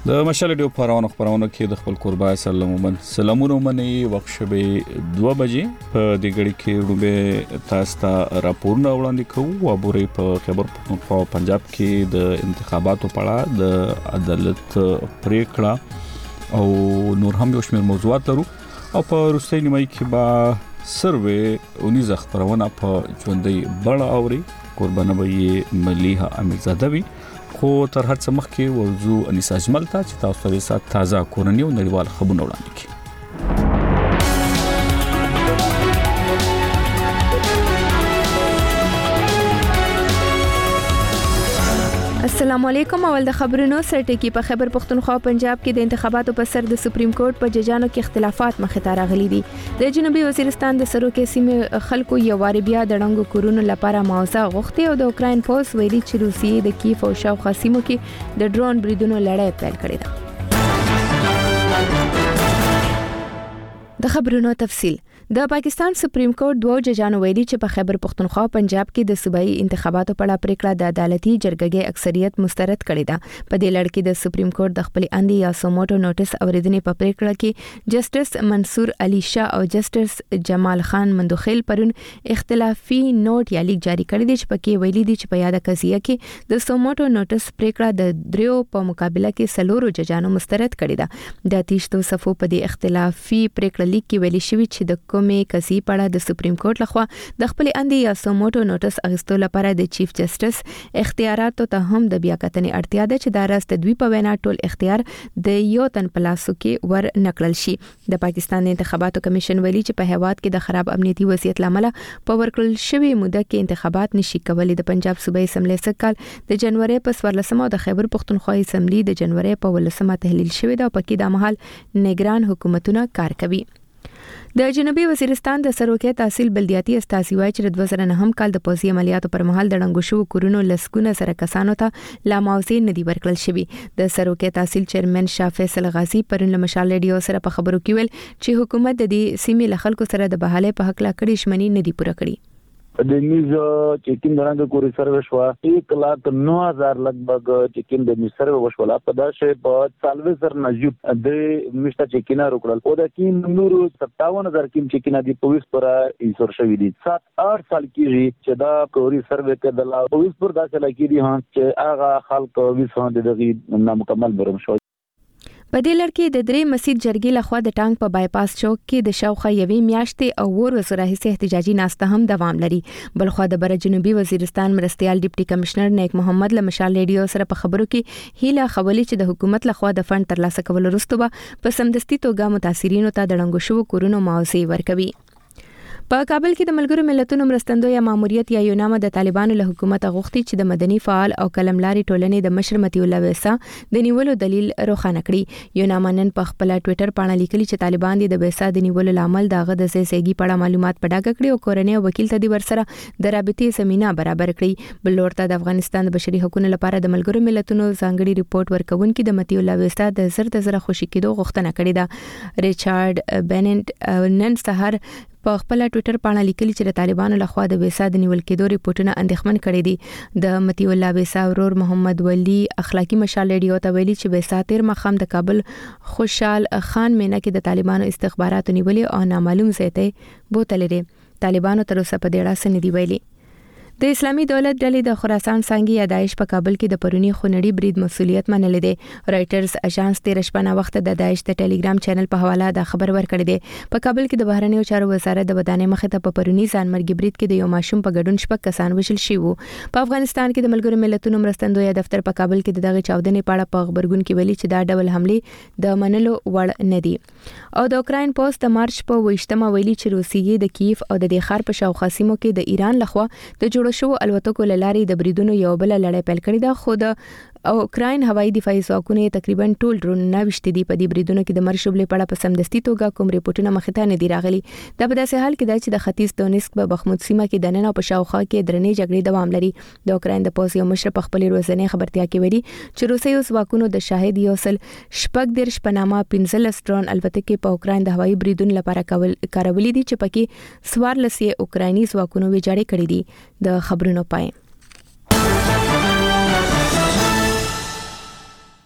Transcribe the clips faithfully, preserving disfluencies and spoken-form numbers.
د مشال ډیو پرونه خبرونه کې د خپل قربا سلام ومن سلامونه منې وخت شبه دوه بجې په د غړي کې روبه تاسو ته راپورونه وړاندې کوو او بوري په خبر پښتونخوا پنجاب کې د انتخاباتو په اړه د عدالت پریکړه او نور هم یو شمېر موضوعات لرو او په روسي نیمای کې با سروې اونیزه خبرونه په ژوندۍ بڼه اوري قربانه به مليحه امیرزاده وي خو تر هر څه مخکې ورزو انیس اجمل ته چې تاسو ته سات تازه کورنۍ او نړیوال خبرونه وړاندې کړي. السلام علیکم. اول د خبرونو سرټکی په خیبر پختونخوا پنجاب کې د انتخاباتو په سر د سپریم کورټ په ججانو کې اختلافات مخ ته راغلي دي. د جنوبي وزیرستان د سروکې سیمې خلکو یو واری بیا د ډنګو کورونو لپاره معاوضه غوښتي او د اوکراین پوس ویلي چې روسیې د کیف او شاوخوا سیمو کې د ډرون بریدونو لړۍ پیل کړې ده. د خبرونو تفصیل. د پاکستان سپریم کورټ دوه ججانو ویلي چې په خیبر پختونخوا پنجاب کې د صوبایي انتخاباتو په اړه پریکړه د عدالتي جرګې اکثریت مسترد کړې ده. په دې لړ کې د سپریم کورټ د خپل اندي یا سوموټو نوټس اوریدنې په پریکړه کې جسټس منصور علي شاه او جسټس جمال خان مندوخیل پرون اختلافي نوٹ یا لیک جاری کړی دی چې پکې ویلي دي چې په یاده قضیه کې د سوموټو نوټس پریکړه د دریو په مقابله کې سلورو ججانو مسترد کړې ده. د تیشتو صفو په دې اختلافي پریکړه لیک کې ویلي شوی چې د کومې کسي پړه د سپریم کورټ لخوا د خپل اندي یا سوموټو نوټس اغستو لپاره د چیف جسټس اختیاراتو ته هم د بیا کتنې اړتیا ده چې د راست دوی په وینا ټول اختیار د یو تن پلاسو کې ور نقل شي. د پاکستان انتخاباتو کمیشن ویلي چې په هیواد کې د خراب امنیتي وضعیت لامل په ورکل شوی موده کې انتخابات نشي کولای. د پنجاب صوبایي اسمبلی سکهال د جنوري په څوارلسمه او د خیبر پختونخوا اسمبلی د جنوري په ولسمه تحلیل شوی دا پکې د مهال نگران حکومتونه کار کوي. د جنوبي وزیرستان د سروکې تحصیل بلدیاتي استازي وایي چې د دوه زره نهم کال د پوځي عملیاتو پر مهال د ډنګو شو کورونو لسګونه سره کسانو ته لا معاوضې نه دي ورکړل شوی. د سروکې تحصیل چیرمن شاه فیصل غازی پرون له مشال ریډیو سره په خبرو کې ویل چې حکومت د دې سیمې له خلکو سره د بحاله په حق لا کړي شمنې نه دي پوره کړي. د میز چیکین درنګ کوري سرویس وا یک لاک نو هزار لګبګ چیکین د میز سرویس وشولا په داسې په سالوي سر نجوب د میشته چیکینا روکړل او د کین نور ستاون هزار کیم چیکینا دی پولیس پر انسور شوی دي سات آठ سال کیږي چې دا کوري سرویس کې د لا پولیس پر داسې لګی دي ها چې هغه خلک ویسه د دغه نامکمل برم شو. په دې لړ کې د درې مسجد جرګې لخوا د ټانک په بایپاس چوک کې د شاوخوا یوې میاشتې او ور وسره هیڅ احتجاجي ناسته هم دوام لري. بلخوا د بر جنوبي وزیرستان مرستيال ډیپټي کمشنر نیک محمد له مشال ریډیو سره په خبرو کې هیله خولي چې د حکومت لخوا د فند ترلاسه کول وروسته به په سمدستي توګه متاثرینو ته د ډنګو شو کورونو معاوضې ورکوي. په کابل کې د ملګرو ملتونو مرستندوی ماموریت یا یونامه د طالبانو له حکومت غوښتي چې د مدني فعال او کلملاري ټولنې د مشر متي الله ویسا د نیولو دلیل روښانه کړي. یونامه نن په خپل ټوئیټر باندې لیکلي چې طالبان د ویسا د نیولو لامل دغه د سیاسي په معلومات پډاګه کړي او کورنۍ وکیل ته د ورسره د رابطې زمينه برابر کړي. بل ورته د افغانستان د بشري حقوقو لپاره د ملګرو ملتونو ځانګړي ریپورت ورکونکي د متي الله ویسا د زر د زر خوشی کېدو غوښتنه کړې ده. ریچارډ بیننټ نن سحر په خپل ټوئیټر باندې لیکلي چې د طالبانو لخوا د ویسا د نیول کېدو ریپورتونه اندېښمن کړي دي. د متي الله ویسا ورور محمد ولی اخلاقی مشال ریډیو ته ویلي چې ویسا تیر مخام د کابل خوشحال خان مینا کې د طالبانو استخباراتو نیولې او نامعلوم ځای ته بوتل لري. طالبانو تر اوسه په دې اړه څه نه دی ویلي. د اسلامي دولت ډلې د خراسان څنګه یا داعش په کابل کې د پرونی خونړي برید مسولیت منلې ده. رائټرز اژانس تیر شپه وخت د داعش د ټلګرام چینل په حواله د خبر ورکړی دی. په کابل کې د بهرنیو چارو وزارت د ودانې مخې ته په پرونی ځانمرګي برید کې د یو ماشوم په ګډون شپږ کسان وژل شوي وو. په افغانستان کې د ملګرو ملتونو مرستندوی دفتر په کابل کې دغه چاودنې په اړه په خبرګون کې ویلي چې دا ډول حمله د منلو وړ نه دي. او د اوکراین پوسټ د مارچ په ویشتمه ویلي چې روسیې د کیف او د دې ښار په شاوخوا سیمو کې د ایران لخوا د جوړ شو الوتکو لاري د بریدونو یو بل لړۍ پیل کړې ده. خو د اوکراین هوایي دفاعي ځواکونه تقریبا ټول ډرون نه وشتي دي. په دې بریدونو کې د مرشبلې پړه په سمدستي توګه کوم ریپورتونه مخ ته نه دی راغلي. دا په داسې حال کې ده چې د ختیځ دونیسک په بخمود سیمه کې د نن او په شاوخوا کې درنې جګړې دوام لري. د اوکراین د پوځ یو مشر په خپل ورځنی خبرتیا کې ویلي چې روسي ځواکونو د شاهد یو سل شپږ دیرش په نامه پنځلس ډرون الوتکې په اوکراین د هوایي بریدونو لپاره کارولې دي چې پکې څوارلس یې اوکرایني ځواکونو ویجاړې کړې دي. د خبرونو پای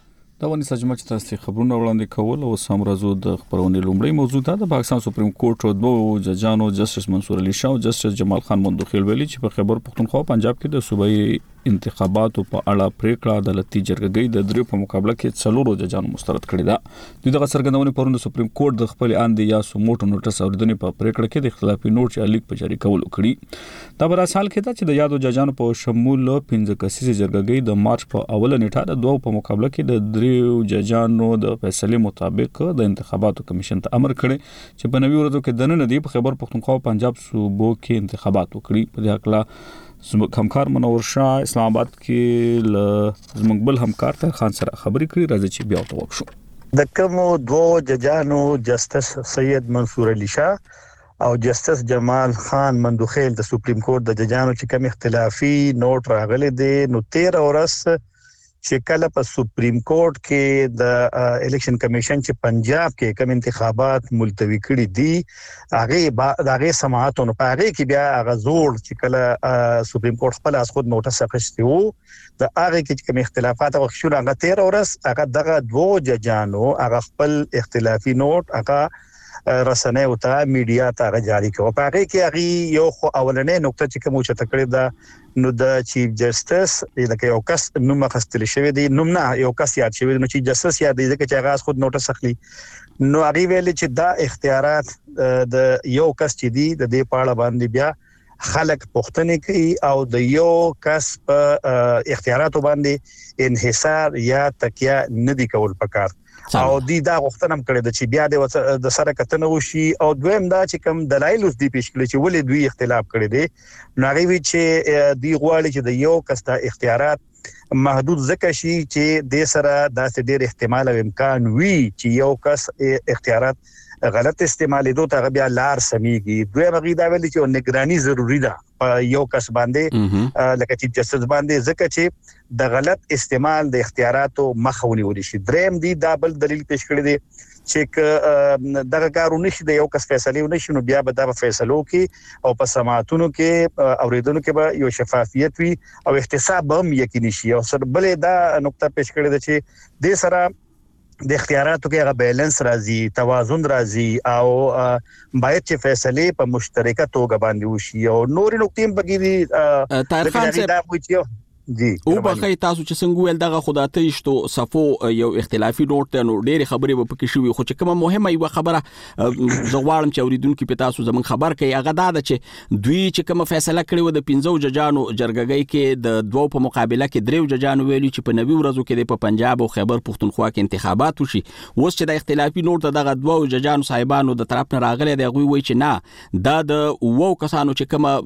دا سجمه چې تاسو خبرونه وړاندې کول او سم راځو د خبرونې لومړی موضوع ده د پاکستان سپریم کورټ او دوه ججانو جسټس منصور علي شاه او جسټس جمال خان مندوخیل ویلي چې په خیبر پختونخوا پنجاب کې د صوبایي انتخاباتو په اړه پریکړه عدالتي جرګې د درې په مقابله کې څلورو ججانو مسترد کړې ده. دوی دغه څرګندونه پرون د سپریم کورټ د خپل اندې یا سموټو نوټس اوریدنې په پریکړه کې د اختلافي نوټ یا لیک په جاری کولو کړی. دا بر اساس کې دا چې د یادو ججانو په شمول پنځه کسیزه جرګې د مارچ په اوله نیټه د دوه په مقابله کې د درې ججانو د فیصلې مطابق د انتخاباتو کمیشن ته امر کړی چې په نوي ورځو کې د نن دی په خیبر پختونخوا او پنجاب صوبو کې انتخابات وکړي. په دې اړه زموږ همکار منور شاه اسلام آباد کې ل زموږ بل همکار ته خان سره خبرې کړې راځي چې بیا توګه شو. د کومو دوه ججانو جسټس سید منصور علي شاه او جسټس جمال خان مندوخیل د سپریم کورټ د ججانو چې کوم اختلافي نوٹ راغلي دي نو تیرہ ورځ چې کله په سپریم کورټ کې د الیکشن کمیشن چې پنجاب کې کوم انتخابات ملتوي کړي دي هغه هغه سماعتونو په هغه کې بیا هغه زوړ چې کله سپریم کورټ خپل اس خود نوټس اخیستی وو د هغه کې کوم اختلافات او خشونه هغه تیرہ ورځ هغه دغه دوه ججانو هغه خپل اختلافي نوٹ هغه رسنۍ او ته میډیا ته جاری کړو. په هغه کې هغه یو خو اولنې نقطه چې کوم چې تکړه ده نو د چیف جسټس لکه یو کس نوم خستل شوی دی نوم نه یو کس یاد شوی نو چیف جسټس یاد دی چې هغه خود نوټس اخلي نو هغه ویل چې دا اختیارات د یو کس چې دی د دې پاړه باندې بیا خلک پښتنه کوي او د یو کس په اختیاراتو باندې انحصار یا تکیه نه دی کول پکار او دی دا غوښتنه کړې د چې بیا د سره کتنه وشي او دویم دا چې کوم دلایل اوس دی پیش کړي چې ولې دوی اختلاف کړي دي نو هغه وی چې دی غواړي چې د یو کس د اختیارات محدود ځکه شي چې د سره داسې ډېر احتمال او امکان وي چې یو کس اختیارات غلط استعمالي دوه ته بیا لار سميږي. دوی هغه دا ویل چې نگرانی ضروری ده په یو کس باندې لکه چې جسټس باندې ځکه چې د غلط استعمال د اختیاراتو مخاوني ولې شي. دریم دی دا بل دلیل پیش کړی دی چې دغه کارونه شي د یو کس فیصله ونه شي نو بیا به د فیصلو کې او په سماعتونو کې اوریدونکو کې به یو شفافیت وي او احتساب هم یقیني شي. او سره بلې دا نقطه پیش کړی دی چې د سره د اختیاراتو کې هغه بیلانس راځي توازن راځي او باید چې فیصله په مشترکه توګه باندې وشي او نور نقطې بګيري طاهر خان صاحب جی او بخې تاسو چې څنګه ول دغه خداته شتو صفو یو اختلافي نوٹ نو ډېر خبرې به پکې شوې خو چې کومه مهمه یو خبره زغوالم چې اوریدونکو په تاسو زمون خبر کوي هغه دا ده چې دوی چې کومه فیصله کړې و د پنځو ججانو جرګګۍ کې د دوه په مقابله کې دریو ججانو ویلي چې په نوي ورځو کې په پنجاب او خیبر پختونخوا کې انتخابات وشي. اوس چې د اختلافي نوٹ دغه دوه ججانو صاحبانو د طرف نه راغلي دی غوي وای چې نه دا د وو کسانو چې کومه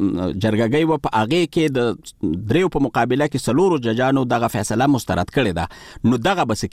جرګګۍ و په هغه کې د دریو په مقابله کې سلورو ججانو دغه فیصله مسترد کړې ده نو دغه بس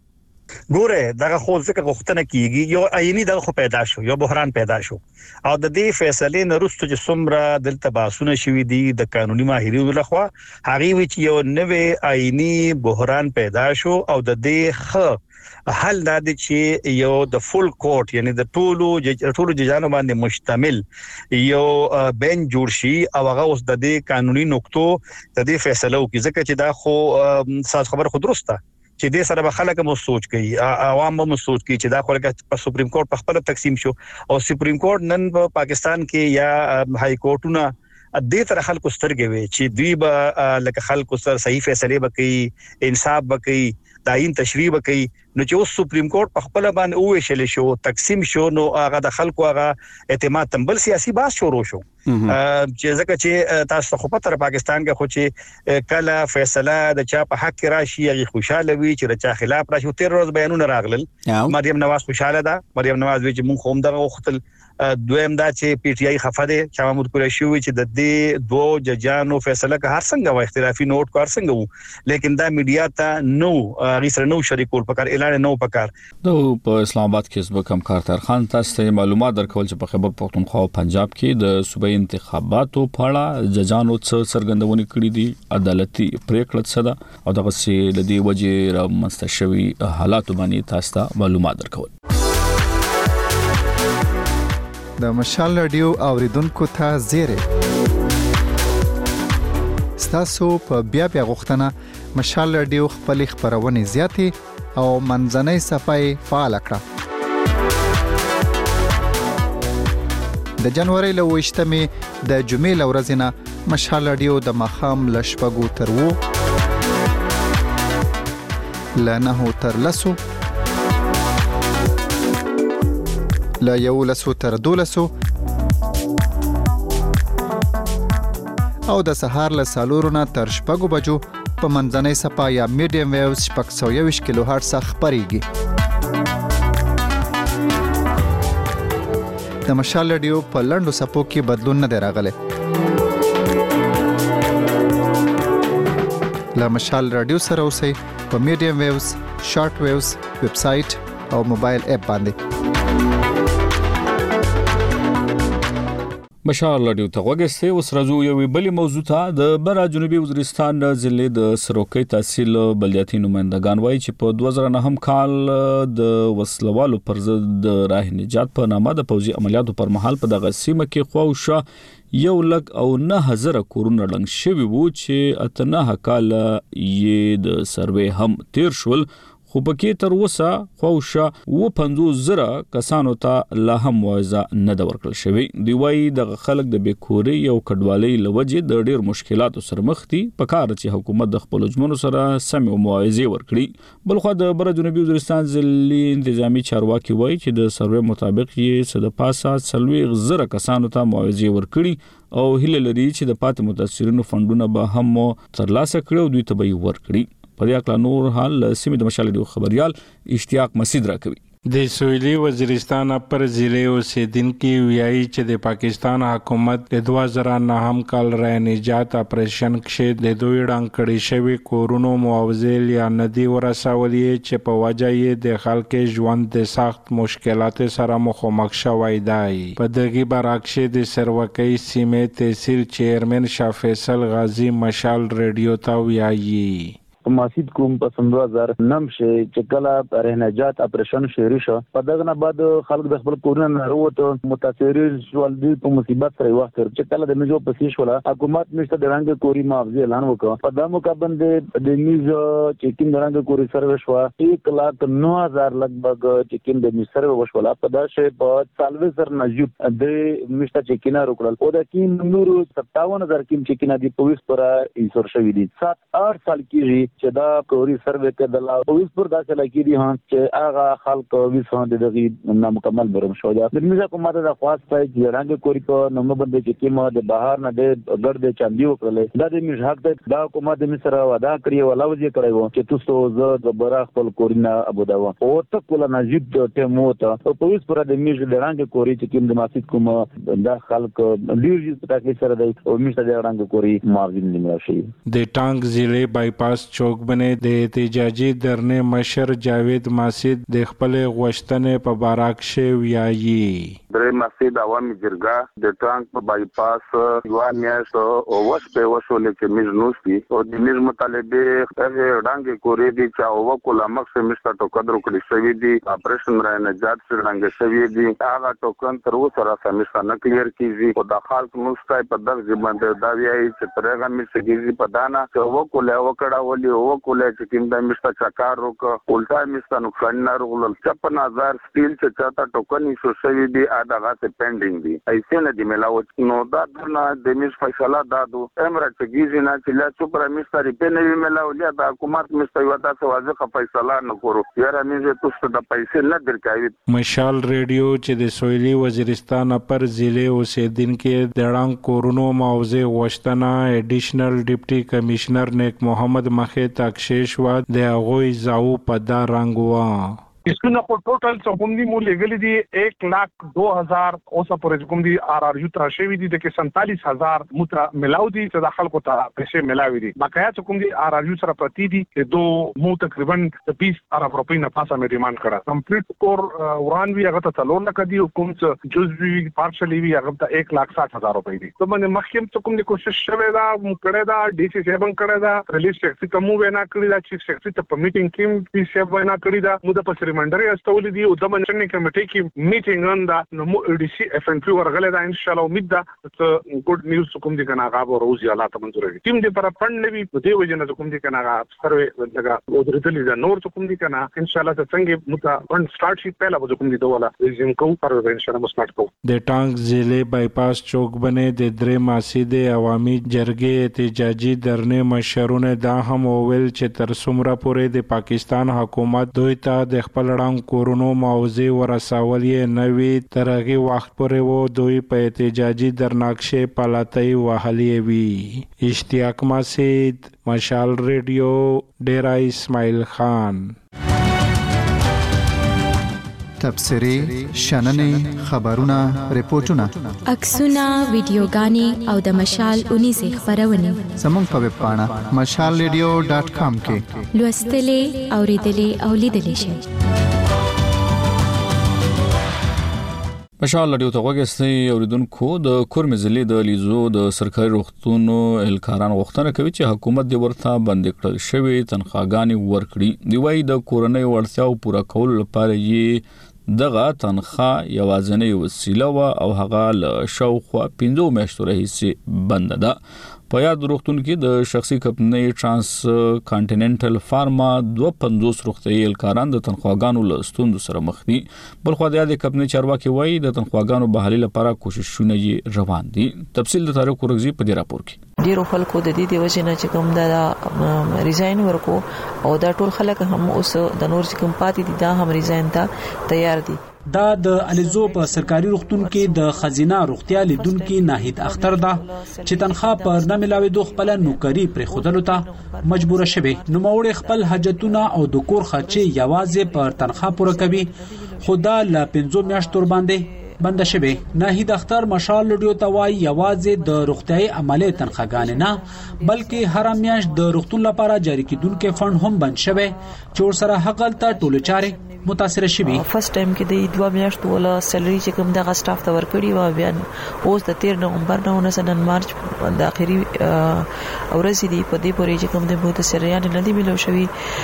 کیږي. ګوره دغه خو ځکه غوښتنه کیږي یو عیني دغه خو پیدا شو یو بحران پیدا شو او د دې فیصلې نه وروسته چې څومره دلته باسونه شوي دي د قانوني ماهرینو لخوا هغه وی چې یو نوې عیني بحران پیدا شو او د دې خ حل دا دی چې یو د فول کورټ یعنی د ټولو ټولو ججانو باندې مشتمل یو بنچ جوړ شي او هغه اوس د دې قانوني نقطو د دې فیصله وکړي ځکه چې دا خو ساس خبر خود درسته چې دې سره به خلک مو سوچ کوي عوام مو سوچ کوي چې دا خو په سپریم کورټ په خپل تقسیم شو او سپریم کورټ نن په پاکستان کې یا هاي کورټونه دې تر خلکو سترګې وي چې دوی به لکه خلکو سره صحیح فیصله وکړي انصاف وکړي داین تشریح وکړي نو چې اوس سپریم کورټ په خپل باندې اوه شل شو تقسیم شو نو هغه د خلکو هغه اعتماد تنبل سیاسي باس شروع شو چې ځکه چې تاسو خو په تر پاکستان کې خو چې کله فیصله د چا په حق راشي هغه خوشاله وي چې د چا خلاف راشي تیر روز بیانونه راغلل مریم نواز خوشاله ده مریم نواز وی چې مونږ هم دغه وختل دویم دا چې پی ټی آی خفه ده چې محمود قریشي وی چې د دې دوه ججانو فیصله که هر څنګه و اختلافي نوٹ کار څنګه وو لیکن دا میډیا ته نو غیسر نو شریکول پکار اعلان نو پکار د په اسلام آباد کې زبکم کم کار تر خان تاسو ته معلومات درکول چې په خیبر پختونخوا او پنجاب کې د صوبایي انتخاباتو په اړه ججانو څه څرګندونې کړې دي عدالتي پریکړه څه ده او دغه سي لدی وجه را مستشوي حالات باندې تاسو ته معلومات درکول. د مشال رادیو اوریدونکو ته زیره ستاسو په بیا بیا غوښتنه مشال رادیو خپل خبرونه زیاتې او منځنۍ صفای فعال کړه. د جنوري له ویشتمې د جمعې له ورځې نه مشال رادیو د ماښام له شپږو تر اوو، له نهو تر لسو، له یولسو تر دولسو او د سهار له څلورو نه تر شپږو بجو په منځنۍ څپه یا میډیم ویوز شپږ سوه یوویشت کیلو هرټز خپرېږي. د مشال رادیو په لنډو څپو کې بدلون نه دی راغلی. له مشال رادیو سره اوسئ په میډیم ویوز، شارټ ویوز، ویب سایټ او موبایل اپ باندې. مشال رادیو ته وګورئ. اوس راځو یو بل موضوع ته. د برا جنوبي وزیرستان ضلع د سروکي تحصیل بلدیاتي نمائندگان وایي چې په دوه زره نهم کال د وسلوالو پر ضد د راه نجات په نامه د پوځي عملیاتو پر مهال په دغه سیمه کې خواوشا یو لک او نه هزار کورونه لنګ شوي وو چې اتنه کال یې د سروې هم تیر شول، خو پکې تر اوسه خواوشا و پنځوس زره کسانو ته لا هم معاوضه نه ده ورکړل شوې. دوی وایي دغه خلک د بېکورۍ او کډوالۍ له وجې د ډېر مشکلاتو سره مخ دي، پکار چې حکومت د خپلو ژمنو سره سمې معاوضې ورکړي. بلخوا د بره جنوبي وزیرستان ضلعي انتظامي چارواکي وایي چې د سروې مطابق یې څه د پاسه څلوېښت زره کسانو ته معاوضې ورکړي او هیله لري چې د پاتې متاثرینو فنډونه به هم ترلاسه کړي او دوی ته به یې ورکړي. په دې اړه نور حال سیمې د مشال رادیو خبريال اشتیاق مسعود راکوي. د سویلي وزیرستان پر ضلع اوسیدونکو ویایي چې د پاکستان حکومت د دوه زره نهم کال رای نجات اپریشن کې د دوی ډنګ کړي شوی کورونو معاوضه یا ندی ورسولې چې په وجه یې د خلکو ژوند د سخت مشکلات سره مخامخ شوی دی. په دغه برعکس د سروکي سیمې تحصیل چیرمن شاه فیصل غازی مشال رادیو ته ویایي ماسید کوم په سن دوه زره نهم شې چې کله راه نجات اپریشن شروع شو، په دغه نه بعد خلک د خپل کورونه نه وروته، متاثرین شول دي په مصیبت سره وخت چې کله د میزو په سیش ولا حکومت نشته د رنګ کوري معاوضه اعلان وکړ. په دمو کا باندې د میزو چې کوم د رنګ کوري سرویس وا یک لاک نو هزار لګبګ چې کوم د میز سرویس وشولا په داسې په څلوي سر نجوب د میشته چې کینا روکړل او د کیم نورو ستاون هزار کیم چې کینا دی پولیس پر ایسور شوی دي. سات آठ سال کېږي چې دا کوري سروې کېدل او پولیس پر داسې لګی دي چې هغه خلک وسه د دغه نامکمل برم شو. دا د میزه کومه د خاص پای چې رنګ کوري په نوم باندې چې کیمه د بهر نه د ګرد چاندي وکړل. دا د میز حق ته دا کومه د مصر ودا کړی ولا وځي کړی وو چې تاسو زه د برا خپل کورینه ابو دا او ته کول نجیب ته موته او پولیس پر د میز د رنګ کوري چې کیم د ماسید کومه دا خلک ډیر په تکلیف سره دی او میز د رنګ کوري معاون نیمه شي. د ټانګ ضلع بایپاس چوک باندې د احتجاجي درنې مشر جاوید ماسید د خپل غوښتنې په باره کې ویایي درې مسجد عوامي جرګه د ټانګ په بایپاس یو میاشت او وس په وسول کې مزنوستي او د مز مطالبه هغه ډنګ کورې دي چې او وکول مخه مشته ټوکر کړی شوی دي اپریشن رای نجات سره ډنګ شوی دي هغه ټوکن تر اوسه را سمشته نه کلیر کیږي او د خلک نوستای په دغه باندې دا ویایي چې ترغه مې سګیږي په دانا چې وکول وکړه ولي وکول چې کوم د مشته چکار وک ولټا مشته نقصان نه رغول پچپن هزار سټیل چې چاته ټوکن شو شوی دي دغه څه پینډینګ دي ایسه نه دی ملاوت نو دا نه د میز فیصله دادو امر چې گیزی نه چې لا سپر مستری په نوی ملاولیا د حکومت مستوي ودا څه واځه فیصله نه کورو یاره میز تاسو د پیسې نه درکوي. مشال رادیو چې د سویلي وزیرستان پر ضلع اوسیدونکو د ډنګ کورونو معاوضه غوښتنه ایډیشنل ډیپټي کمشنر نیک محمد مخه تاکشیش و د هغوی زاو په دا رنګ و اسکونه په ټوټل څه کوم دي مو لګل دي एक लाख दो हजार اوسه پرې کوم دي ار ار یو تر شوی دي د کې سینتالیس هزار متر ملاو دي چې داخل کو ته پیسې ملاوي دي بقایا څه کوم دي ار ار یو سره پرتی دي دو مو تقریبا بیس ارب روپۍ نه پاسه مې ډیماند کړه کمپلیټ کور وران وی هغه ته تلون نه کدي حکومت جزوی پارشلی وی هغه ته एक लाख साठ हजार روپۍ دي ته باندې مخکې څه کوم دي کوشش شوه دا کړه دا ډي سی سیبن کړه دا ریلیز ټیکس ته مو وینا کړی دا چې ټیکس ته په میټینګ کې پی سی وینا کړی دا مو د پسری ریمایندر استولې دي او د منشنې کمیټې کې میټینګ انده نو مو ډي سي اف ان پی ورغله دا ان شاء الله امید ده چې ګډ نیوز کوم دي کنه هغه روزي حالات منظور دي ټیم دې پر پند نوي په دې وجه نه کوم دي کنه هغه سروي دغه او درتلې دا نور کوم دي کنه ان شاء الله څنګه متا پند سٹارټ شي پهلا به کوم دي دوله ريزيوم کوم پر ان شاء الله مو سٹارټ کوم د ټانک ضلع بایپاس چوک باندې د درې ماسي د عوامي جرګې احتجاجي درنه مشرونه دا هم ویل چې تر څومره پورې د پاکستان حکومت دوی ته د خپل رنګ کورونو موضوع ورسول یې نوي ترغه وخت پورې وو دوی په احتجاجي درناکشه پالاتای وهلې وی اشتیاق مسید مشال ریډیو ډیرا اسماعیل خان تبصری شننې خبرونه ریپورتونه عکسونه ویډیوګانې او د مشال اونیزه خبرونه زموږ په ویب پاڼه مشال ریډیو ډاټ کام کې لوستلې اوریدلې او لیدلې شئ. مشال ریډیو ته وګورئ اوریدونکو د کورمې ضلع د لیزو د سرکاري روغتونونو اهلکاران غوښتنه کوي چې حکومت د ورته بند کړل شوی تنخواګانې ورکړي دی وای د کورنۍ وړتیاو پوره کولو لپاره یې دغه تنخواه یوازینی وسیله وا او هغه له شاوخوا پنځه میاشتو راهیسې بند ده. په یاد روغتون کې د شخصي کمپنۍ ټرانس کانټیننټل فارما دوه پنځوس روغتیايي اهلکاران د تنخواګانو له ستونزو سره مخ دي. بل خو د یاد کمپنۍ چارواکي وایي د تنخواګانو بحالي لپاره کوششونه یې روان دي. تفصیل د تاریخ ورغزي په دې راپور کې. ډیرو خلکو د دې د وجنه چې کوم دا ریزاین ورکو او دا ټول خلک هم اوس د نور کوم پاتې دي دا هم ریزاین ته تیار دي. دا د الیزو په سرکاري روغتون کې د خزینه روغتیا لیدونکو ناهید اختر ده چې تنخواه پر نه ملاوي خپل نوکری پر خودلو ته مجبور شوه. نو موړ خپل حاجتونه او د کور خرچي یوازې پر تنخواه پوره کوي. خدا لا پنځو میاشتو باندې بند شوه. ناهید اختر مشال لډیو ته وایي یوازې د روغتیايي عملیات تنخواګانې نه بلکې هر میاشت د روغتون لپاره جاری کیدونکو فند هم بند شوه چې ورسره حقلته ټول چارې متاثر شوي. فرست ټایم کې د دوه میاشتو ولا سیلري چې کوم دغه سټاف ته ورکړي و بیا اوس د تیر نومبر نه ونسنن مارچ د اخري اورځي دی په دې پورې چې کوم د بوت سریان نه دی ملو شوی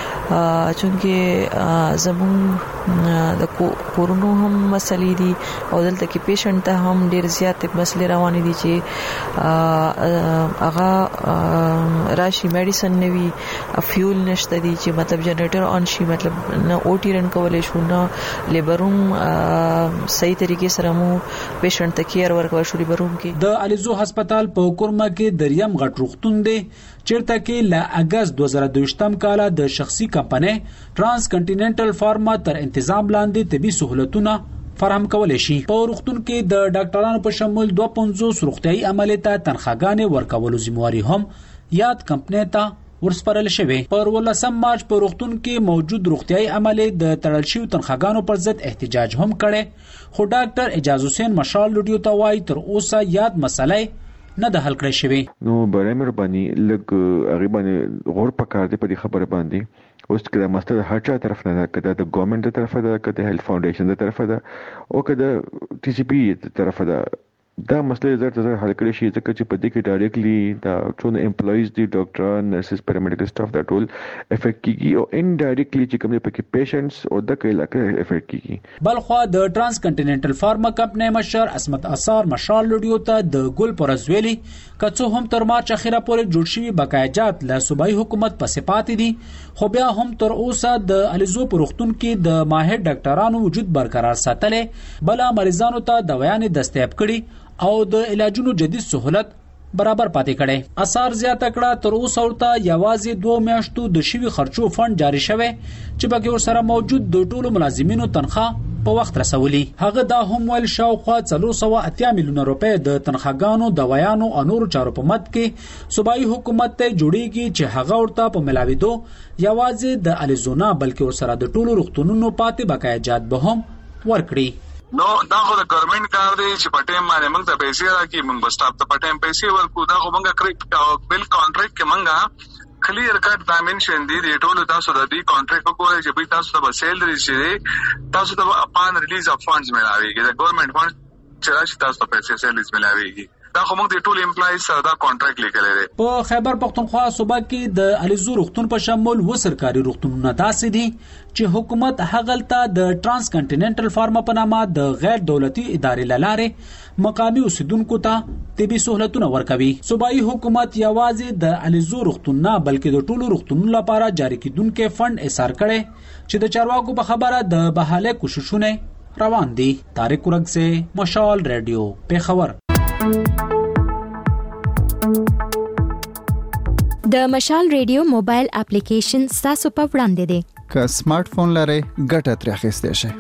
چونکه زمون د کورونو هم مسلې دي او دلته کې پیشنټ ته هم ډیر زیات مسلې روان دي چې هغه راشي میډیسن نوي فیول نشته دي چې مطلب جنریټر اون شي مطلب نه او ټی رن کولای شو نه لیبروم صحیح طریقې سره مو پیشنټ ته کیر ورکول شو. لیبروم کې د الیزو هسپتال په کورما کې دریم غټ روغتون دی چیرته کې ل اگست دوه زره دوه کال د شخصي کمپنۍ ټرانس کانټیننټل فارما تر تنظیم لاندې طبي سہولتونه فراهم کولای شي. په روغتون کې د ډاکټرانو په شمول دوه پنځوس روغتيایي عملیات تنخواګانې ورکولو ذمہواری هم یاد کمپنۍ ته ورسپارل شوی. پر ولسم مارچ په روغتون کې موجود روغتيایي عملیات د تړل شوی تنخواګانو پر ضد احتجاج هم کړي. خو ډاکټر اعجاز حسین مشال لډیو ته وایي تر اوسه یاد مسلې نه د حل کړی شوی. نو برای مهرباني لګ غریبانه غور پکار دی په دې خبره باندې اوس کله مستر هر چا طرف نه کده د ګورنمنت د طرفه ده کده هیلث فاونډیشن د طرفه ده او کده ټي سي پی د طرفه ده دا مسله زړه زړه حل کړی شي ځکه چې په دې کې ډایرکټلی دا ټول امپلویز دي ډاکټر نرسز پیرامیډیکل سټاف دا ټول افیکټ کیږي او انډایرکټلی چې کوم پکې پیشنټس او د کله کې افیکټ کیږي. بلخو د ټرانس کانټیننټل فارما کمپنۍ مشر اسمت اثار مشال لډیو ته د ګل پرزویلی کڅو هم تر مارچ اخیره پورې جوړ شوی بقایجات له صوبایي حکومت پسې پاتې دي خو بیا هم تر اوسه د الیزو پروختون کې د ماهر ډاکټرانو وجود برقرار ساتلې بل مریضانو ته دوايانې دستیاب کړي او د علاجونو جدید سہولت برابر پاتې کړي. اثار زیاته کړه تر اوسه ورته یوازې دوه میاشتو د شوی خرچو فند جاری شوه چې پکې ورسره موجود د ټولو ملازمینو تنخواه په وخت رسولي. هغه دا هم ول شاوخوا څلور سوه اتیا میلیونه روپۍ د تنخواګانو دوايانو او نورو چارو په مد کې صوبایي حکومت ته جوړیږي چې هغه ورته په ملاویدو یوازې د الیزونا بلکې ورسره د ټولو روغتونونو پاتې بقایجات به هم ورکړي. نو دا خو د ګورنمنت کار دی چې په ټیم باندې موږ ته پیسې راکړي موږ به سټاف ته په ټیم پیسې ورکړو. دا خو موږ کړی بل کانټریکټ کې موږ کلیر کټ ډایمنشن دی د ټولو تاسو د دې کانټریکټ په کوله چې به تاسو ته سیلري شي تاسو ته اپان ریلیز اف فندز ملاويږي د ګورنمنت فند چې راشي تاسو ته پیسې سیلري ملاويږي. دا خو موږ د ټول امپلایز سره دا کانټراکټ لیکلی دی. په خیبر پختونخوا صوبه کې د علیزو روغتون په شمول و سرکاري روغتونونه داسې دي چې حکومت هغلته د ترانس کنټیننټل فارما په نامه د غیر دولتي ادارې لاره مقامي اوسیدونکو ته طبي سہولتونه ورکوي. صوبایي حکومت یوازې د علیزو روغتون نه بلکې د ټولو روغتونونو لپاره جاری کیدونکو فند ایثار کړي چې د چارواکو په خبره د بحاله کوششونه روان دي. طارق ورګ سے مشال ریډیو پیښور. د مشال ریډیو موبایل اپلیکیشن ستاسو په وړاندې دی. که سمارټ فون لرئ ګټه ترې اخیستی شئ.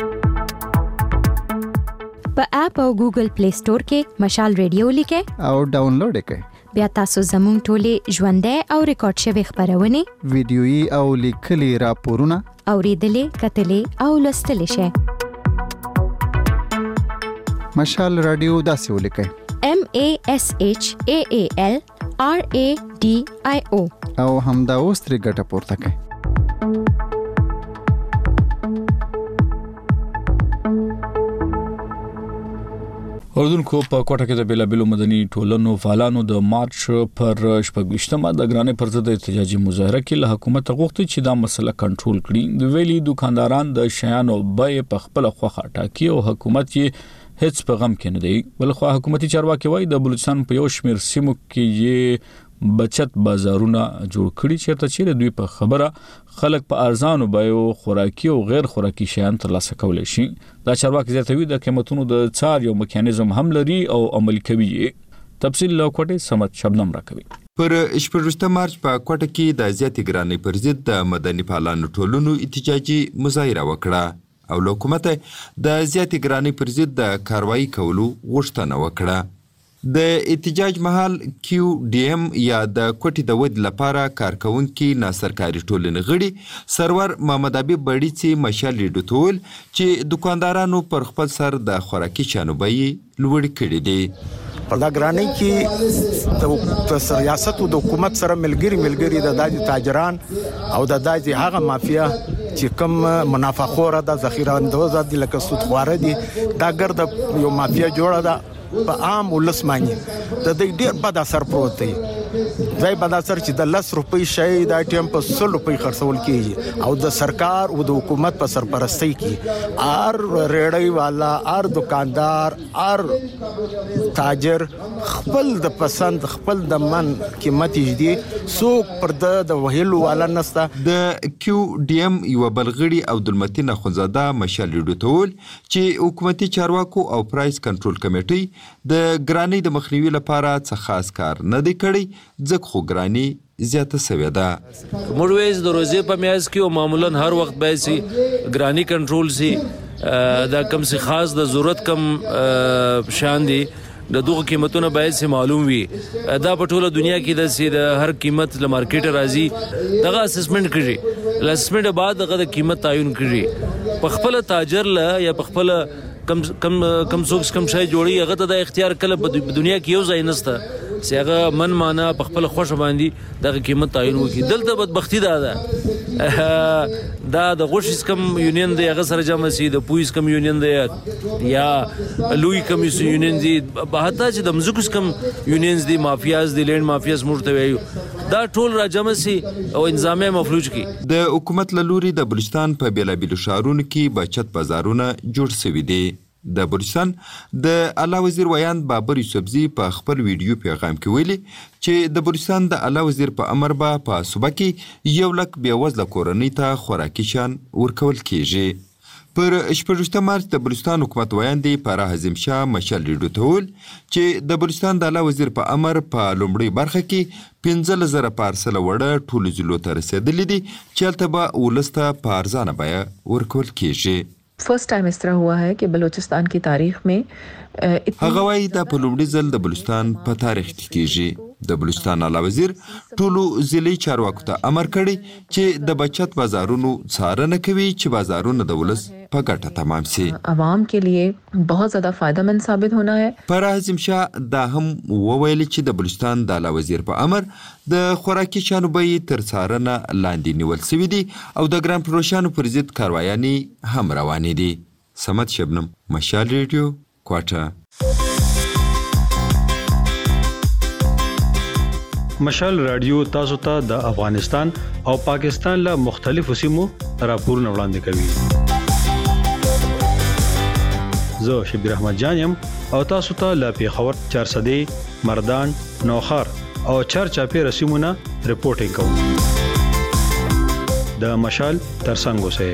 په اپ او ګوګل پلی سٹور کې مشال ریډیو لیکئ او ډاونلوډ یې کړئ. بیا تاسو زموږ ټولې ژوندۍ او ریکارډ شوي خبرونه ویډیويي او لیکلي راپورونه اوریدلې کتلې او لوستلې شئ. مشال رادیو داسې ولیکئ: M A S H A A L R A D I O او همدا اوس ترې ګټه پورته کړئ. اردوونکو په کوټه کې د بیلابیلو مدني ټولنو فعالانو د مارچ پر شپږشتمه د ګرانې پر ضد احتجاجي مظاهره کې له حکومت غوښتي چې دا مسله کنټرول کړي. د ویلي دکانداران د شیانو بیې په خپل خوخه ټاکي او حکومت یې هیڅ په غم کې نه دی. بلخو حکومتي چارواکي وایي د بلوچستان په یو شمېر سیمو کې یې بچت بازارونه جوړ کړي چې چې دوی په خبره خلک په ارزانو بیو خوراکي او غیر خوراکي شیان ترلاسه کولای شي. دا چارواکي زیاتوي د قیمتونو د څار یو میکانیزم هم لري او عملي کوي. تفصیل له کوټه سمت شبنم راکوي. پر شپږم مارچ په کوټه کې د زیاتې ګرانۍ پر ضد د مدني فعالانو ټولنو احتجاجي مظاهره وکړه او حکومت د زیاتې ګرانۍ پر ضد د کاروایی کولو غوښتنه وکړه. د احتجاج مهال کیو ډی ایم یا د کوټې د ود لپاره کارکونکي ناسرکاري ټولنې غړي سرور محمد حبیب بړیڅي مشال ریډیو ته ویل چې دکاندارانو پر خپل سر د خوراکي شیانو بیې لوړې کړي دي. په دا ګرانۍ کې د ریاست او د حکومت سره ملګری ملګری د داجی تاجران او د داجی هغه مافیا چې کوم منافع د ذخیره اندوز دي لکه سود خواره دي دا ګرد یو مافیا جوړه ده په عام ولس باندې د دې ډېر بد اثر پروت دی. ځای بد اثر چې د لس روپۍ شی دا ټیم په سل روپۍ خرڅول کیږي او د سرکار او د حکومت په سرپرستی کې ار ریړۍ والا ار دکاندار ار تاجر خپل د پسند خپل د من قیمت دي څوک پر د وهلو والا نستا. د کیو ډی ایم یو بلغړي عبدالمتین اخونزاده مشال ریډیو ته ویل چې حکومتي چارواکو او پرایس کنټرول کمیټې د ګرانۍ د مخنیوي لپاره څه خاص کار نه دی کړی ځکه خو ګرانۍ زیاته سوې ده. موږ وایو د روزې په میاشت کې او معمولا هر وخت به سي ګرانۍ کنټرول سي دا کم سي خاص د ضرورت کم شان دي د دغه قیمتونه باید سي معلوم وي. دا په ټوله دنیا کې د سي د هر قیمت له مارکیټ راځي دغه اسسمنټ کړي لاسمنټ بعد دغه قیمت تعین کړي په خپل تاجر له یا په خپل کم کم کم څوک کم شای جوړي هغه ته د اختیار کله په دنیا کې یو ځای نسته چې هغه من معنا په خپل خوښ باندې دغه قیمت تعین وکړي. دلته بدبختی ده ده دا د غوښیس کم یونین دی هغه سره جمع سي د پویس کم یونین دی یا لوی کم یونین دی په حتی چې د مزکوس کم یونینز دی مافیاز دی لینډ مافیاز مرته ویو دا ټول را جمع سي او انظامی مفلوج کی. د حکومت لوري د بلوچستان په بیلابیلو شهرونو کې بچت بازارونه جوړ شوي دي. د بلوچستان د اعلی وزیر ویاند بابر یوسفزي په خپل ویډیو پیغام کې ویلي چې د بلوچستان د اعلی وزیر په امر به په صوبه کې یو لک بېوزله کورنۍ ته خوراکي شیان ورکول کیږي. پر شپږم مارچ د بلوچستان حکومت ویاندې فرح حزم شاه مشال ریډیو ته ویل چې د بلوچستان د اعلی وزیر په امر په لومړۍ برخه کې پنځلس زره پارسله وړه ټولو ضلعو ته رسېدلي دي چې هلته به ولس ته په ارزانه بیه ورکول کیږي. فرست ټایم اس طرح ہوا ہے کہ بلوچستان کی تاریخ میں هغه وایي دا په لومړي ځل د بلوچستان په تاریخ کې کیږي. د بلوچستان اعلی وزیر ټولو ضلعي چارواکو ته امر کړی چې د بچت بازارونو څارنه کوي چې بازارونه د ولس په ګټه تمام سي. عوام کے لیے بہت زیادہ فائدہ مند ثابت ہونا ہے. فرح حزم شاه دا هم وویل چې د بلوچستان د اعلی وزیر په امر د خوراکي شیانو بیې تر څارنه لاندې نیول شوي دي او د ګران فروشانو پر ضد کاروایانې هم روانې دي. سمت شبنم مشال ریډیو کوټه. مشال رادیو تاسو ته د افغانستان او پاکستان له مختلفو سیمو راپورونه وړاندې کوي. زه شبیر احمد جانم او تاسو ته له پیښور چارسدې مردان نوخار او چارچاپی رسیمونه رپورټینګ کوم. د مشال ترڅنګ اوسئ.